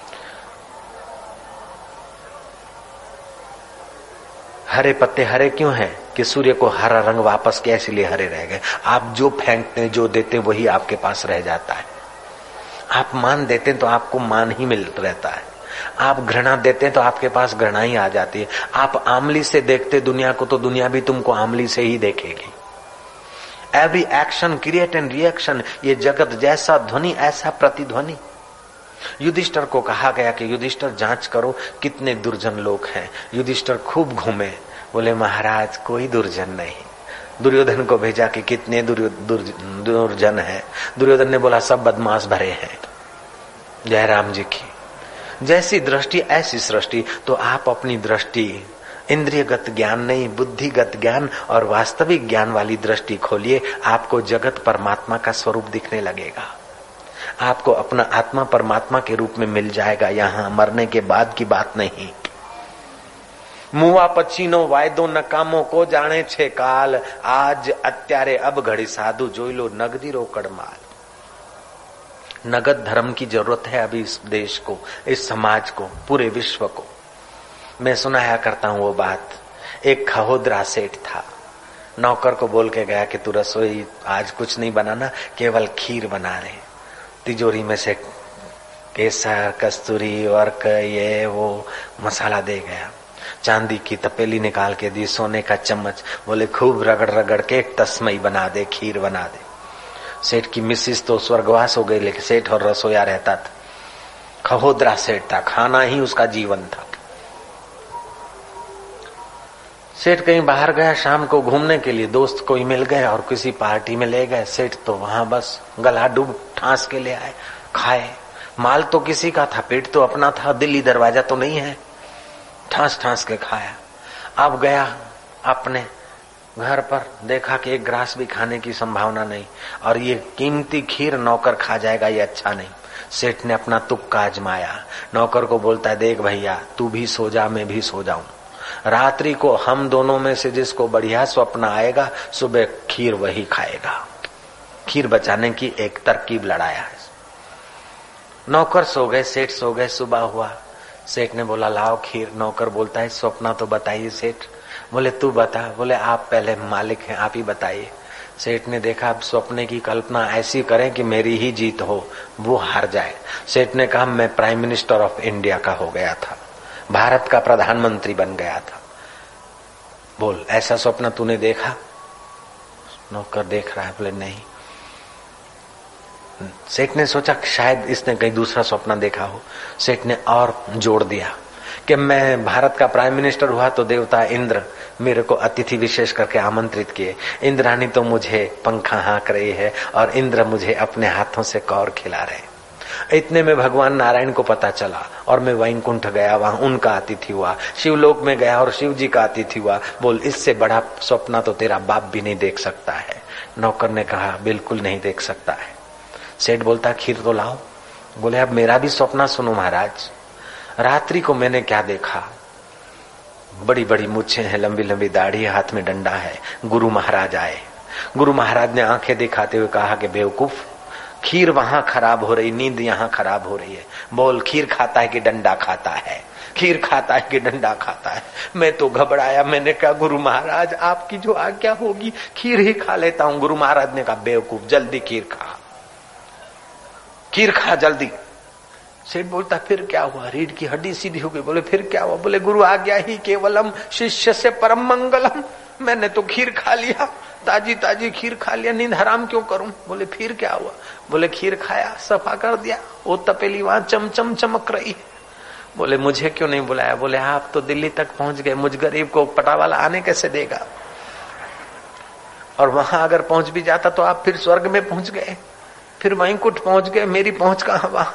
हरे पत्ते हरे क्यों हैं? कि सूर्य को हरा रंग वापस किया, इसलिए हरे रह गए। आप जो फेंकते जो देते वही आपके पास रह जाता है। आप मान देते तो आपको मान ही मिल रहता है। आप घृणा देते तो आपके पास घृणा ही आ जाती है। आप आमली से देखते दुनिया को तो दुनिया भी तुमको आमली से ही देखेगी। Every action create and reaction. ये जगत जैसा ध्वनि ऐसा प्रतिध्वनि। युधिष्ठिर को कहा गया कि युधिष्ठिर जांच करो कितने दुर्जन लोग हैं। युधिष्ठिर खूब घूमे, बोले महाराज कोई दुर्जन नहीं। दुर्योधन को भेजा कि कितने दुर्जन है। दुर्योधन ने बोला सब बदमाश भरे हैं। जय राम जी की। जैसी दृष्टि ऐसी सृष्टि। तो आप अपनी दृष्टि इंद्रियगत ज्ञान नहीं, बुद्धिगत ज्ञान और वास्तविक ज्ञान वाली दृष्टि खोलिए। आपको जगत परमात्मा का स्वरूप दिखने लगेगा। आपको अपना आत्मा परमात्मा के रूप में मिल जाएगा। यहाँ मरने के बाद की बात नहीं। मुआ पछीनो वायदो नकामो को जाने छे काल। आज अत्यारे अब घड़ी साधु जोई लो नगदी रोकड़ माल। नगद धर्म की जरूरत है अभी इस देश को, इस समाज को, पूरे विश्व को। मैं सुनाया करता हूँ वो बात। एक खहोदरा सेठ था, नौकर को बोल के गया कि तू रसोई आज कुछ नहीं बनाना, केवल खीर बना रहे। तिजोरी में से केसर, कस्तूरी, वर्क, ये वो मसाला दे गया। चांदी की तपेली निकाल के दी, सोने का चम्मच, बोले खूब रगड़ रगड़ के एक तस्मई बना दे, खीर बना दे। सेठ की मिसिस तो स्वर्गवास हो गई, लेकिन सेठ और रसोया रहता था। खहोदरा सेठ था, खाना ही उसका जीवन था। सेठ कहीं बाहर गया शाम को घूमने के लिए, दोस्त कोई मिल गए और किसी पार्टी में ले गए। सेठ तो वहां बस गला डूब ठांस के ले आए, खाए। माल तो किसी का था, पेट तो अपना था, दिल्ली दरवाजा तो नहीं है। ठांस ठांस के खाया। अब गया अपने घर पर, देखा कि एक ग्रास भी खाने की संभावना नहीं, और ये कीमती खीर नौकर खा जाएगा, ये अच्छा नहीं। सेठ ने अपना तुक्का आजमाया। नौकर को बोलता है, देख भैया, तू भी सो जा, मैं भी सो जाऊं। रात्रि को हम दोनों में से जिसको बढ़िया स्वप्न आएगा, सुबह खीर वही खाएगा। खीर बचाने की एक तरकीब लड़ाया है। नौकर सो गए, सेठ सो गए। सुबह हुआ, सेठ ने बोला, लाओ खीर। नौकर बोलता है, स्वप्न तो बताइए सेठ। बोले, तू बता। बोले, आप पहले मालिक हैं, आप ही बताइए। सेठ ने देखा, अब स्वप्न की कल्पना ऐसी करें कि मेरी ही जीत हो, वो हार जाए। सेठ ने कहा, मैं प्राइम मिनिस्टर ऑफ इंडिया का हो गया था, भारत का प्रधानमंत्री बन गया था। बोल, ऐसा स्वप्न तूने देखा? नौकर देख रहा है। बोले, नहीं। सेठ ने सोचा शायद इसने कहीं दूसरा स्वप्न देखा हो। सेठ ने और जोड़ दिया कि मैं भारत का प्राइम मिनिस्टर हुआ तो देवता इंद्र मेरे को अतिथि विशेष करके आमंत्रित किए। इंद्राणी तो मुझे पंखा हाँक रही है और इंद्र मुझे अपने हाथों से कौर खिला रहे। इतने में भगवान नारायण को पता चला और मैं वैकुंठ गया, वहां उनका अतिथि हुआ। शिवलोक में गया और शिव जी का अतिथि हुआ। बोल, इससे बड़ा स्वप्न तो तेरा बाप भी नहीं देख सकता है। नौकर ने कहा, बिल्कुल नहीं देख सकता है। सेठ बोलता, खीर तो लाओ। बोले, अब मेरा भी स्वप्न सुनो महाराज। रात्रि को मैंने क्या देखा, बड़ी बड़ी मूछें हैं, लंबी लंबी दाढ़ी, हाथ में डंडा है। गुरु महाराज आए। गुरु महाराज ने आंखें दिखाते हुए कहा कि बेवकूफ, खीर वहां खराब हो रही, नींद यहाँ खराब हो रही है। बोल, खीर खाता है कि डंडा खाता है? खीर खाता है कि डंडा खाता है? मैं तो घबराया। मैंने कहा, गुरु महाराज आपकी जो आज्ञा होगी खीर ही खा लेता हूँ। गुरु महाराज ने कहा, बेवकूफ, जल्दी खीर खा, खीर खा जल्दी। सेठ बोलता, फिर क्या हुआ? रीढ़ की हड्डी सीधी हो गई। बोले, फिर क्या हुआ? बोले, गुरु आज्ञा ही केवलम, शिष्य से परम मंगलम। मैंने तो खीर खा लिया, ताजी ताजी खीर खा लिया, नींद हराम क्यों करूं? बोले, फिर क्या हुआ? बोले, खीर खाया, सफा कर दिया, वो तपेली वहां चमचम चमक रही है। बोले, मुझे क्यों नहीं बुलाया? बोले, आप तो दिल्ली तक पहुंच गए, मुझ गरीब को पटावाला आने कैसे देगा? और वहां अगर पहुंच भी जाता तो आप फिर स्वर्ग में पहुंच गए, फिर वैकुंठ पहुंच गए, मेरी पहुंच कहां वहां?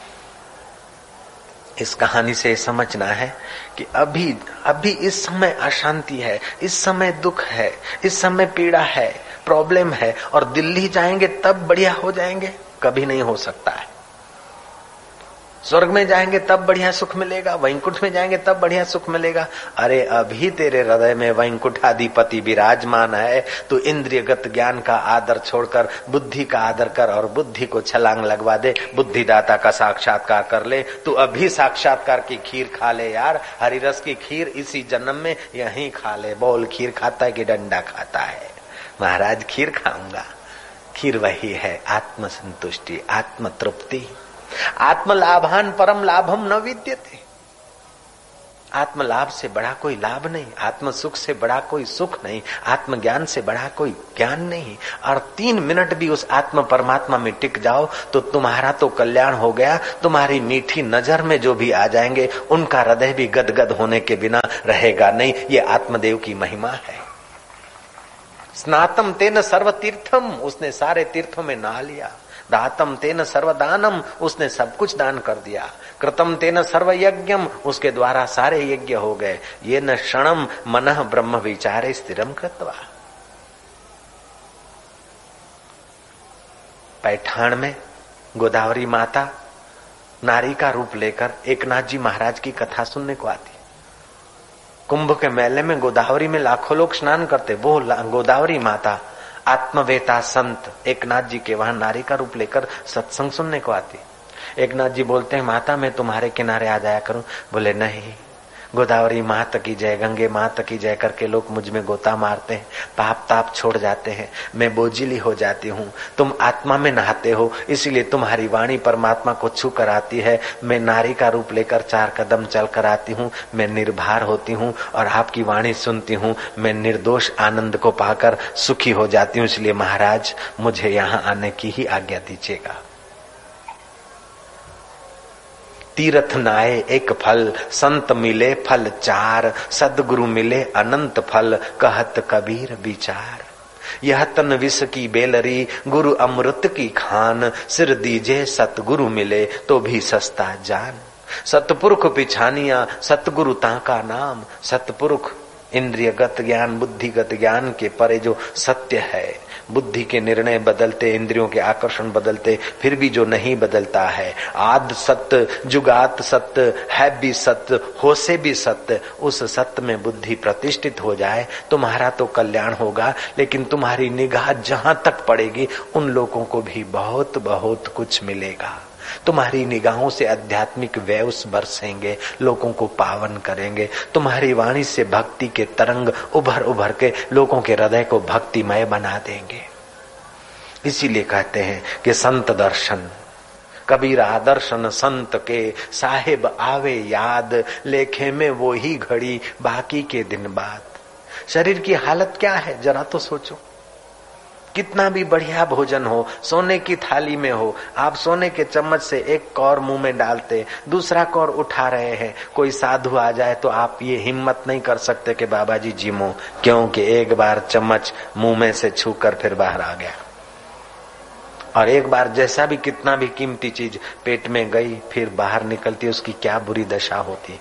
इस कहानी से समझना है कि अभी इस समय अशांति है, इस समय दुख है, इस समय पीड़ा है, प्रॉब्लम है, और दिल्ली जाएंगे तब बढ़िया हो जाएंगे? कभी नहीं हो सकता है। स्वर्ग में जाएंगे तब बढ़िया सुख मिलेगा, वैकुंठ में जाएंगे तब बढ़िया सुख मिलेगा। अरे अभी तेरे हृदय में वैकुंठाधिपति विराजमान है। तू इंद्रियगत ज्ञान का आदर छोड़कर बुद्धि का आदर कर और बुद्धि को छलांग लगवा दे, बुद्धिदाता का साक्षात्कार कर ले। तू अभी साक्षात्कार की खीर खा ले यार, हरी रस की खीर इसी जन्म में यहीं खा ले। बोल, खीर खाता है कि डंडा खाता है? महाराज, खीर खाऊंगा। खीर वही है, आत्म संतुष्टि, आत्म तृप्ति। आत्म लाभान परम लाभम न विद्यते। आत्म लाभ से बड़ा कोई लाभ नहीं, आत्म सुख से बड़ा कोई सुख नहीं, आत्म ज्ञान से बड़ा कोई ज्ञान नहीं। और 3 मिनट भी उस आत्म परमात्मा में टिक जाओ तो तुम्हारा तो कल्याण हो गया। तुम्हारी मीठी नजर में जो भी आ जाएंगे उनका हृदय भी गदगद होने के बिना रहेगा नहीं। ये आत्मदेव की महिमा है। स्नातम तेन सर्व तीर्थम, उसने सारे तीर्थों में नहा लिया। दातम तेन सर्वदानम, उसने सब कुछ दान कर दिया। कृतम तेन सर्व यज्ञम, उसके द्वारा सारे यज्ञ हो गए। ये न क्षणम मनः ब्रह्म विचारे स्थिरम कृत्वा। पैठान में गोदावरी माता नारी का रूप लेकर एकनाथ जी महाराज की कथा सुनने को आती। कुंभ के मेले में गोदावरी में लाखों लोग स्नान करते, वो गोदावरी माता आत्मवेता संत एकनाथ जी के वहां नारी का रूप लेकर सत्संग सुनने को आती। एकनाथ जी बोलते हैं, माता मैं तुम्हारे किनारे आ जाया करूं? बोले, नहीं, गोदावरी माता की जय, गंगे माता की जय करके लोग मुझ में गोता मारते हैं, पाप ताप छोड़ जाते हैं, मैं बोझिली हो जाती हूँ। तुम आत्मा में नहाते हो, इसीलिए तुम्हारी वाणी परमात्मा को छू कर आती है। मैं नारी का रूप लेकर 4 कदम चल कर आती हूँ, मैं निर्भर होती हूँ और आपकी वाणी सुनती हूँ। मैं निर्दोष आनंद को पाकर सुखी हो जाती हूँ। इसलिए महाराज मुझे यहाँ आने की ही आज्ञा दीजिएगा। तीर्थ नाए एक फल, संत मिले फल 4, सदगुरु मिले अनंत फल, कहत कबीर विचार। यह तन विष की बेलरी, गुरु अमृत की खान, सिर दीजे सतगुरु मिले तो भी सस्ता जान। सतपुरुष पिछानिया, सतगुरु ताका नाम। सतपुरुष इंद्रियगत ज्ञान, बुद्धिगत ज्ञान के परे जो सत्य है। बुद्धि के निर्णय बदलते, इंद्रियों के आकर्षण बदलते, फिर भी जो नहीं बदलता है। आद सत्य, जुगात सत्य, है भी सत्य, हो से भी सत्य। उस सत्य में बुद्धि प्रतिष्ठित हो जाए, तुम्हारा तो कल्याण होगा, लेकिन तुम्हारी निगाह जहां तक पड़ेगी उन लोगों को भी बहुत बहुत कुछ मिलेगा। तुम्हारी निगाहों से आध्यात्मिक वेव्स बरसेंगे, लोगों को पावन करेंगे। तुम्हारी वाणी से भक्ति के तरंग उभर उभर के लोगों के हृदय को भक्तिमय बना देंगे। इसीलिए कहते हैं कि संत दर्शन, कबीरा दर्शन संत के, साहिब आवे याद, लेखे में वो ही घड़ी बाकी के दिन बाद। शरीर की हालत क्या है जरा तो सोचो। कितना भी बढ़िया भोजन हो, सोने की थाली में हो, आप सोने के चम्मच से एक कौर मुंह में डालते, दूसरा कौर उठा रहे हैं, कोई साधु आ जाए तो आप ये हिम्मत नहीं कर सकते कि बाबा जी जिमो, क्योंकि एक बार चम्मच मुंह में से छूकर फिर बाहर आ गया। और एक बार जैसा भी कितना भी कीमती चीज पेट में गई, फिर बाहर निकलती, उसकी क्या बुरी दशा होती।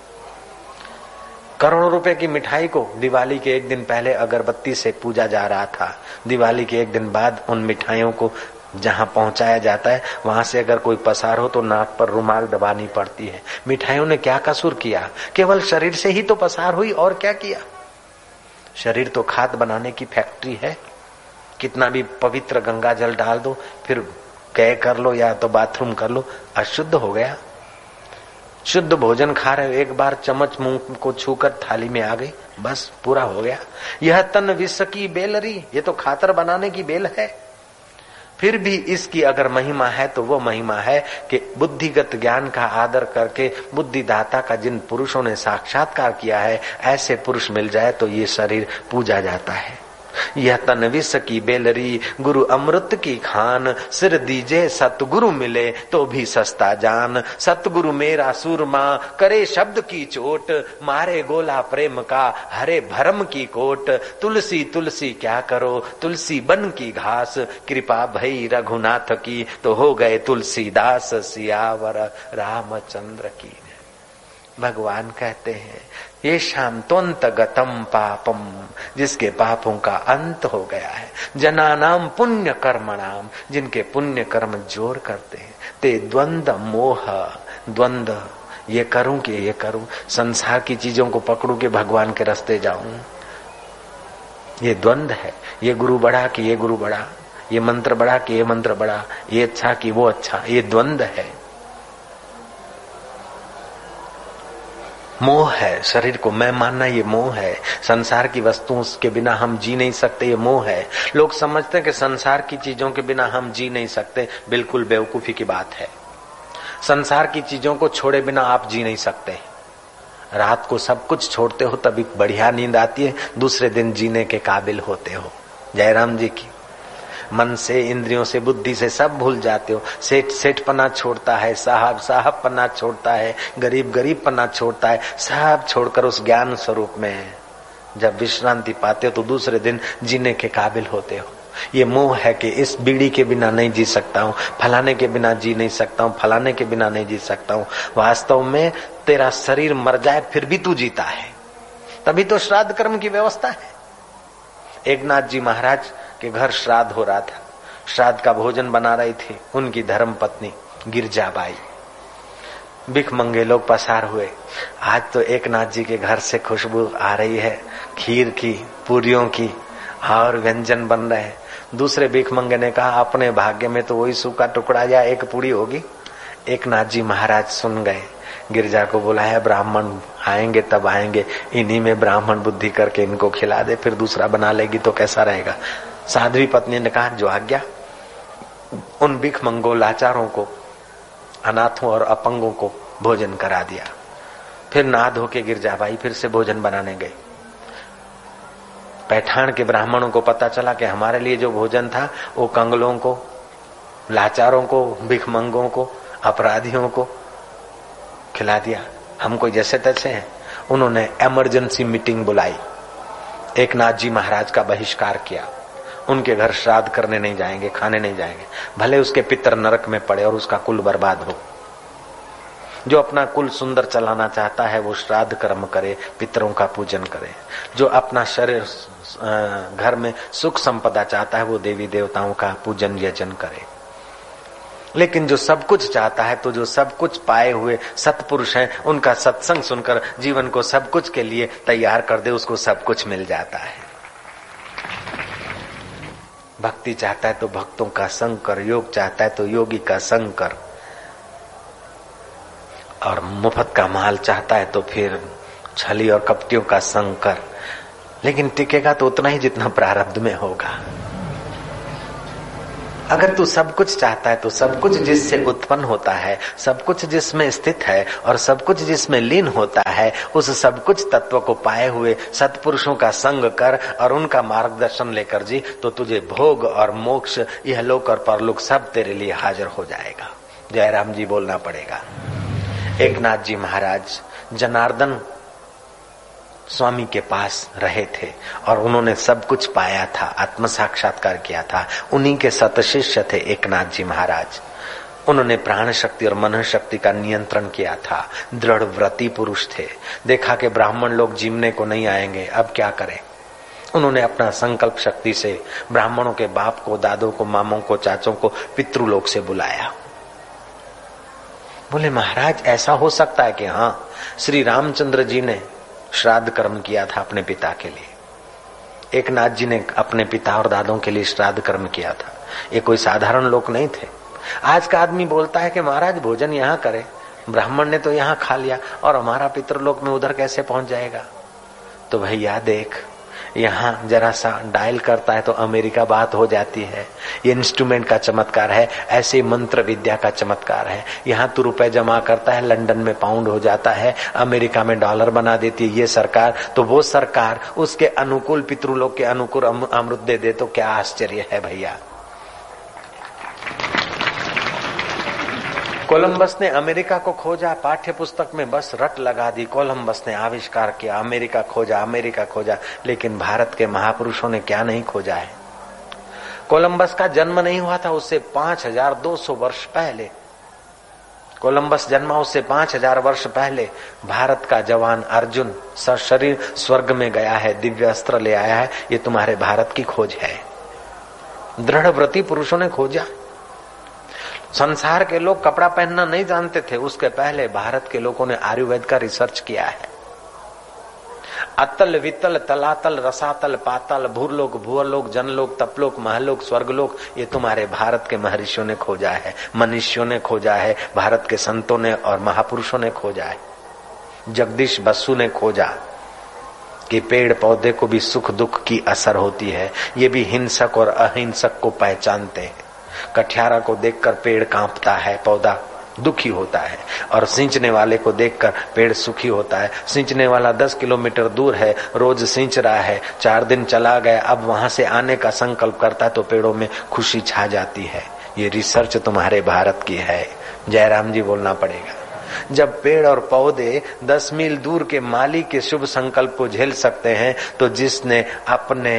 करोड़ों रुपए की मिठाई को दिवाली के एक दिन पहले अगरबत्ती से पूजा जा रहा था, दिवाली के एक दिन बाद उन मिठाइयों को जहां पहुंचाया जाता है वहां से अगर कोई पसार हो तो नाक पर रुमाल दबानी पड़ती है। मिठाइयों ने क्या कसूर किया? केवल शरीर से ही तो पसार हुई, और क्या किया? शरीर तो खाद बनाने की फैक्ट्री है। कितना भी पवित्र गंगा जल डाल दो, फिर कै कर लो या तो बाथरूम कर लो, अशुद्ध हो गया। शुद्ध भोजन खा रहे हो, एक बार चम्मच मुंह को छूकर थाली में आ गई, बस पूरा हो गया। यह तन विष की बेलरी, ये तो खातर बनाने की बेल है। फिर भी इसकी अगर महिमा है तो वो महिमा है कि बुद्धिगत ज्ञान का आदर करके बुद्धिदाता का जिन पुरुषों ने साक्षात्कार किया है, ऐसे पुरुष मिल जाए तो ये शरीर पूजा जाता है। यह तन विष की बेलरी, गुरु अमृत की खान, सिर दीजे सतगुरु मिले तो भी सस्ता जान। सतगुरु मेरा सूरमा, करे शब्द की चोट, मारे गोला प्रेम का, हरे भरम की कोट। तुलसी तुलसी क्या करो, तुलसी बन की घास, कृपा भई रघुनाथ की तो हो गए तुलसीदास, सियावर रामचंद्र की। भगवान कहते हैं ये शाम त्वंत गतम पापम, जिसके पापों का अंत हो गया है। जनानाम पुण्य कर्मणाम, जिनके पुण्य कर्म जोर करते हैं। ते द्वंद मोह, द्वंद, ये करूं कि ये करूं, संसार की चीजों को पकड़ूं कि भगवान के रास्ते जाऊं, ये द्वंद है। ये गुरु बड़ा कि ये गुरु बड़ा, ये मंत्र बड़ा कि ये मंत्र बड़ा, ये अच्छा कि वो अच्छा, ये द्वंद है। मोह है। शरीर को मैं मानना ये मोह है। संसार की वस्तुओं के बिना हम जी नहीं सकते, ये मोह है। लोग समझते हैं कि संसार की चीजों के बिना हम जी नहीं सकते, बिल्कुल बेवकूफी की बात है। संसार की चीजों को छोड़े बिना आप जी नहीं सकते। रात को सब कुछ छोड़ते हो तभी बढ़िया नींद आती है, दूसरे दिन जीने के काबिल होते हो। जयराम जी की मन से, इंद्रियों से, बुद्धि से सब भूल जाते हो। सेठ सेठ पना छोड़ता है, साहब साहब पना छोड़ता है, गरीब गरीब पना छोड़ता है, सब छोड़कर उस ज्ञान स्वरूप में जब विश्रांति पाते हो तो दूसरे दिन जीने के काबिल होते हो। ये मोह है कि इस बीड़ी के बिना नहीं जी सकता हूँ, फलाने के बिना जी नहीं सकता हूँ, फलाने के बिना नहीं जी सकता हूँ। वास्तव में तेरा शरीर मर जाए फिर भी तू जीता है, तभी तो श्राद्ध कर्म की व्यवस्था है। एकनाथ जी महाराज के घर श्राद्ध हो रहा था, श्राद्ध का भोजन बना रही थी उनकी धर्म पत्नी गिरजाबाई। भिख मंगे लोग पसार हुए। आज तो एकनाथ जी के घर से खुशबू आ रही है, खीर की, पूरियों की, और व्यंजन बन रहे हैं। दूसरे भिख मंगे ने कहा अपने भाग्य में तो वही सूखा टुकड़ा या एक पूरी होगी। एकनाथ जी महाराज सुन गए, गिरजा को बुलाया, ब्राह्मण आएंगे तब आएंगे, इन्हीं में ब्राह्मण बुद्धि करके इनको खिला दे, फिर दूसरा बना लेगी तो कैसा रहेगा। साध्वी पत्नी ने कहा जो आज्ञा। उन भिख मंगों, लाचारों को, अनाथों और अपंगों को भोजन करा दिया। फिर नहा धो के गिरजाबाई फिर से भोजन बनाने गए। पैठान के ब्राह्मणों को पता चला कि हमारे लिए जो भोजन था वो कंगलों को, लाचारों को, भिख मंगों को, अपराधियों को खिला दिया। हम कोई जैसे तैसे हैं। उन्होंने इमरजेंसी मीटिंग बुलाई, एकनाथ जी महाराज का बहिष्कार किया। उनके घर श्राद्ध करने नहीं जाएंगे, खाने नहीं जाएंगे, भले उसके पितर नरक में पड़े और उसका कुल बर्बाद हो। जो अपना कुल सुंदर चलाना चाहता है वो श्राद्ध कर्म करे, पितरों का पूजन करे। जो अपना शरीर घर में सुख संपदा चाहता है वो देवी देवताओं का पूजन यजन करे। लेकिन जो सब कुछ चाहता है, तो जो सब कुछ पाए हुए सत्पुरुष हैं उनका सत्संग सुनकर जीवन को सब कुछ के लिए तैयार कर दे, उसको सब कुछ मिल जाता है। भक्ति चाहता है तो भक्तों का संग कर, योग चाहता है तो योगी का संग कर, और मुफ्त का माल चाहता है तो फिर छली और कपटियों का संग कर। लेकिन टिकेगा तो उतना ही जितना प्रारब्ध में होगा। अगर तू सब कुछ चाहता है तो सब कुछ जिससे उत्पन्न होता है, सब कुछ जिसमें स्थित है और सब कुछ जिसमें लीन होता है, उस सब कुछ तत्व को पाए हुए सत्पुरुषों का संग कर और उनका मार्गदर्शन लेकर जी, तो तुझे भोग और मोक्ष, यह लोक और परलोक सब तेरे लिए हाजिर हो जाएगा। जयराम जी बोलना पड़ेगा। एकनाथ जी महाराज जनार्दन स्वामी के पास रहे थे और उन्होंने सब कुछ पाया था, आत्म साक्षात्कार किया था। उन्हीं के सतशिष्य थे एकनाथ जी महाराज। उन्होंने प्राण शक्ति और मन शक्ति का नियंत्रण किया था। दृढ़ व्रती पुरुष थे। देखा कि ब्राह्मण लोग जीवने को नहीं आएंगे, अब क्या करें। उन्होंने अपना संकल्प शक्ति से ब्राह्मणों के बाप को, दादों को, मामों को, चाचों को पितृलोक से बुलाया। बोले महाराज ऐसा हो सकता है कि हाँ, श्री रामचंद्र जी ने श्राद्ध कर्म किया था अपने पिता के लिए, एकनाथ जी ने अपने पिता और दादों के लिए श्राद्ध कर्म किया था। ये कोई साधारण लोग नहीं थे। आज का आदमी बोलता है कि महाराज भोजन यहाँ करे, ब्राह्मण ने तो यहाँ खा लिया और हमारा पितृलोक में उधर कैसे पहुंच जाएगा। तो भैया देख, यहाँ जरा सा डायल करता है तो अमेरिका बात हो जाती है। ये इंस्ट्रूमेंट का चमत्कार है, ऐसे मंत्र विद्या का चमत्कार है। यहाँ तू रुपए जमा करता है, लंदन में पाउंड हो जाता है, अमेरिका में डॉलर बना देती है ये सरकार। तो वो सरकार उसके अनुकूल, पितृलोक के अनुकूल अमृत दे दे तो क्या आश्चर्य है भैया। कोलंबस ने अमेरिका को खोजा, पाठ्य पुस्तक में बस रट लगा दी। कोलंबस ने आविष्कार किया, अमेरिका खोजा, अमेरिका खोजा, लेकिन भारत के महापुरुषों ने क्या नहीं खोजा है। कोलंबस का जन्म नहीं हुआ था उससे 5200 वर्ष पहले। कोलंबस जन्मा उससे 5000 वर्ष पहले भारत का जवान अर्जुन सशरीर स्वर्ग में गया है, दिव्य अस्त्र ले आया है। ये तुम्हारे भारत की खोज है। दृढ़ व्रती पुरुषों ने खोजा। संसार के लोग कपड़ा पहनना नहीं जानते थे, उसके पहले भारत के लोगों ने आयुर्वेद का रिसर्च किया है। अतल, वितल, तलातल, रसातल, पाताल, भूरलोक, भूअरलोक, जनलोक, तपलोक, महलोक, स्वर्गलोक, ये तुम्हारे भारत के महर्षियों ने खोजा है, मनुष्यों ने खोजा है, भारत के संतों ने और महापुरुषों ने खोजा है। जगदीश बसु ने खोजा कि पेड़ पौधे को भी सुख दुख की असर होती है, ये भी हिंसक और अहिंसक को पहचानते हैं। कठियारा को देखकर पेड़ कांपता है, पौधा दुखी होता है, और सिंचने वाले को देखकर पेड़ सुखी होता है। सिंचने वाला 10 किलोमीटर दूर है, रोज सिंच रहा है, 4 दिन चला गया, अब वहां से आने का संकल्प करता है तो पेड़ों में खुशी छा जाती है। ये रिसर्च तुम्हारे भारत की है। जयराम जी बोलना पड़ेगा। जब पेड़ और पौधे 10 मील दूर के माली के शुभ संकल्प को झेल सकते हैं, तो जिसने अपने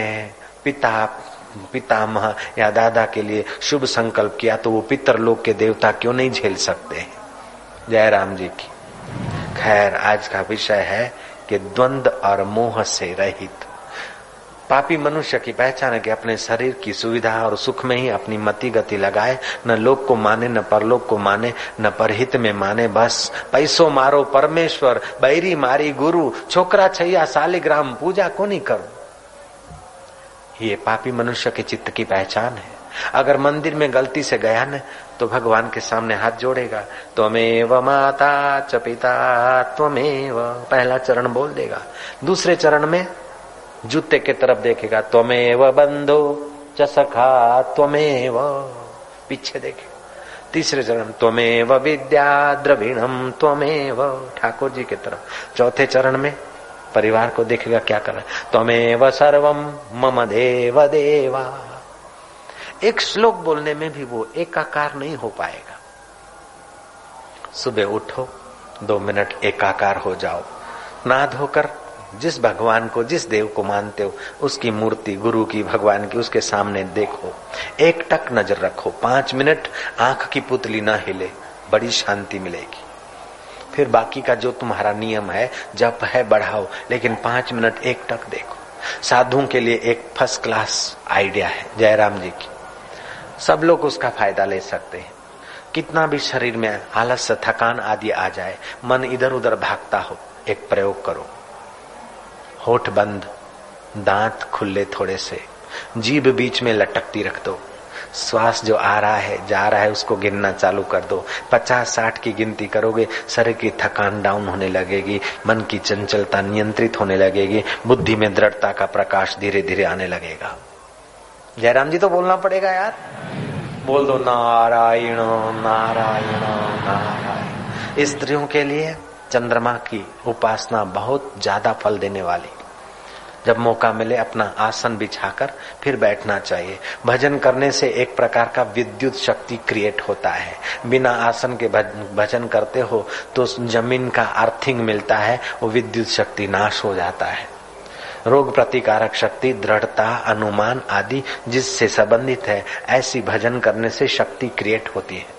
पितामह या दादा के लिए शुभ संकल्प किया, तो वो पितरलोक के देवता क्यों नहीं झेल सकते। जयराम जी की। खैर, आज का विषय है कि द्वंद्व और मोह से रहित पापी मनुष्य की पहचान है कि अपने शरीर की सुविधा और सुख में ही अपनी मति गति लगाए, न लोक को माने, न परलोक को माने, न परहित में माने। बस पैसों मारो परमेश्वर, बैरी मारी गुरु, छोकरा छैया सालिग्राम, पूजा को नहीं करो। ये पापी मनुष्य के चित्त की पहचान है। अगर मंदिर में गलती से गया न, तो भगवान के सामने हाथ जोड़ेगा, त्वमेव माता च पिता त्वमेव, पहला चरण बोल देगा। दूसरे चरण में जूते के तरफ देखेगा, त्वमेव बंधो च सखा त्वमेव, पीछे देखेगा। तीसरे चरण त्वमेव विद्या द्रविणम त्वमेव, ठाकुर जी के तरफ। चौथे चरण में परिवार को देखेगा, क्या कर रहा है, त्वमेव सर्वम मम देव देवा। एक श्लोक बोलने में भी वो एकाकार नहीं हो पाएगा। सुबह उठो, 2 मिनट एकाकार हो जाओ, नहा धोकर जिस भगवान को, जिस देव को मानते हो, उसकी मूर्ति, गुरु की, भगवान की, उसके सामने देखो, एक टक नजर रखो, 5 मिनट आंख की पुतली ना हिले, बड़ी शांति मिलेगी। फिर बाकी का जो तुम्हारा नियम है, जप है, बढ़ाओ, लेकिन 5 मिनट एक टक देखो। साधुओं के लिए एक फर्स्ट क्लास आइडिया है जयराम जी की, सब लोग उसका फायदा ले सकते हैं। कितना भी शरीर में आलस्य, थकान आदि आ जाए, मन इधर उधर भागता हो, एक प्रयोग करो, होठ बंद, दांत खुले थोड़े से, जीभ बीच में लटकती रख दो, श्वास जो आ रहा है जा रहा है उसको गिनना चालू कर दो। 50-60 की गिनती करोगे, शरीर की थकान डाउन होने लगेगी, मन की चंचलता नियंत्रित होने लगेगी, बुद्धि में दृढ़ता का प्रकाश धीरे धीरे आने लगेगा। जयराम जी तो बोलना पड़ेगा यार, बोल दो नारायण नारायण नारायण। स्त्रियों के लिए चंद्रमा की उपासना बहुत ज्यादा फल देने वाली। जब मौका मिले अपना आसन बिछाकर फिर बैठना चाहिए। भजन करने से एक प्रकार का विद्युत शक्ति क्रिएट होता है। बिना आसन के भजन करते हो तो जमीन का अर्थिंग मिलता है, वो विद्युत शक्ति नाश हो जाता है। रोग प्रतिकारक शक्ति, दृढ़ता, अनुमान आदि जिससे संबंधित है, ऐसी भजन करने से शक्ति क्रिएट होती है,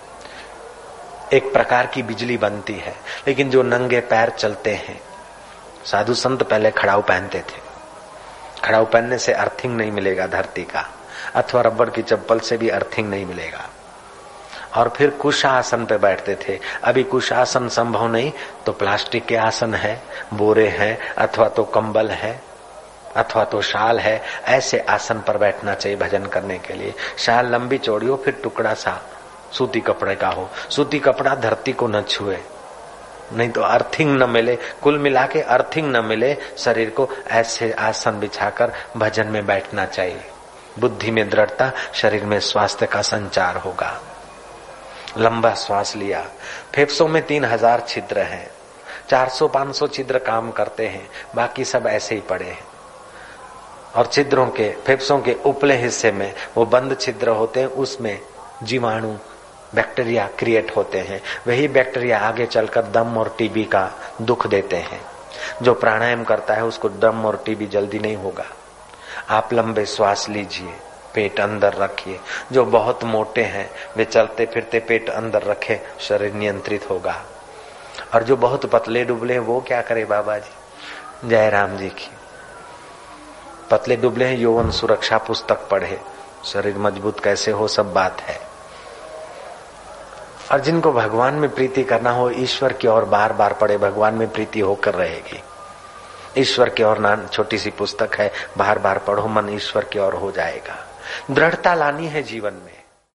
एक प्रकार की बिजली बनती है। लेकिन जो नंगे पैर चलते हैं, साधु संत पहले खड़ाऊ पहनते थे, खड़ाऊ पहनने से अर्थिंग नहीं मिलेगा धरती का, अथवा रबड़ की चप्पल से भी अर्थिंग नहीं मिलेगा। और फिर कुशासन पे बैठते थे। अभी कुशासन संभव नहीं तो प्लास्टिक के आसन है, बोरे हैं, अथवा तो कंबल है, अथवा तो शाल है। ऐसे आसन पर बैठना चाहिए भजन करने के लिए। शाल लंबी चौड़ी हो, फिर टुकड़ा सा सूती कपड़े का हो, सूती कपड़ा धरती को न छुए, नहीं तो अर्थिंग न मिले, कुल मिला के अर्थिंग न मिले शरीर को। ऐसे आसन बिछाकर भजन में बैठना चाहिए। बुद्धि में दृढ़ता, शरीर में स्वास्थ्य का संचार होगा। लंबा श्वास लिया, फेफड़ों में 3000 छिद्र हैं, 400-500 छिद्र काम करते हैं, बाकी सब ऐसे ही पड़े हैं। और छिद्रों के, फेफड़ों के उपले हिस्से में वो बंद छिद्र होते हैं, उसमें जीवाणु, बैक्टीरिया क्रिएट होते हैं। वही बैक्टीरिया आगे चलकर दम और टीबी का दुख देते हैं। जो प्राणायाम करता है उसको दम और टीबी जल्दी नहीं होगा। आप लंबे श्वास लीजिए, पेट अंदर रखिए। जो बहुत मोटे हैं वे चलते फिरते पेट अंदर रखे, शरीर नियंत्रित होगा। और जो बहुत पतले दुबले हैं वो क्या करे बाबा जी? जयराम जी की पतले दुबले हैं, यौवन सुरक्षा पुस्तक पढ़े, शरीर मजबूत कैसे हो, सब बात है। और जिनको भगवान में प्रीति करना हो, ईश्वर की ओर बार बार पढ़े, भगवान में प्रीति होकर रहेगी। ईश्वर की ओर छोटी सी पुस्तक है, बार बार पढ़ो, मन ईश्वर की ओर हो जाएगा। दृढ़ता लानी है जीवन में।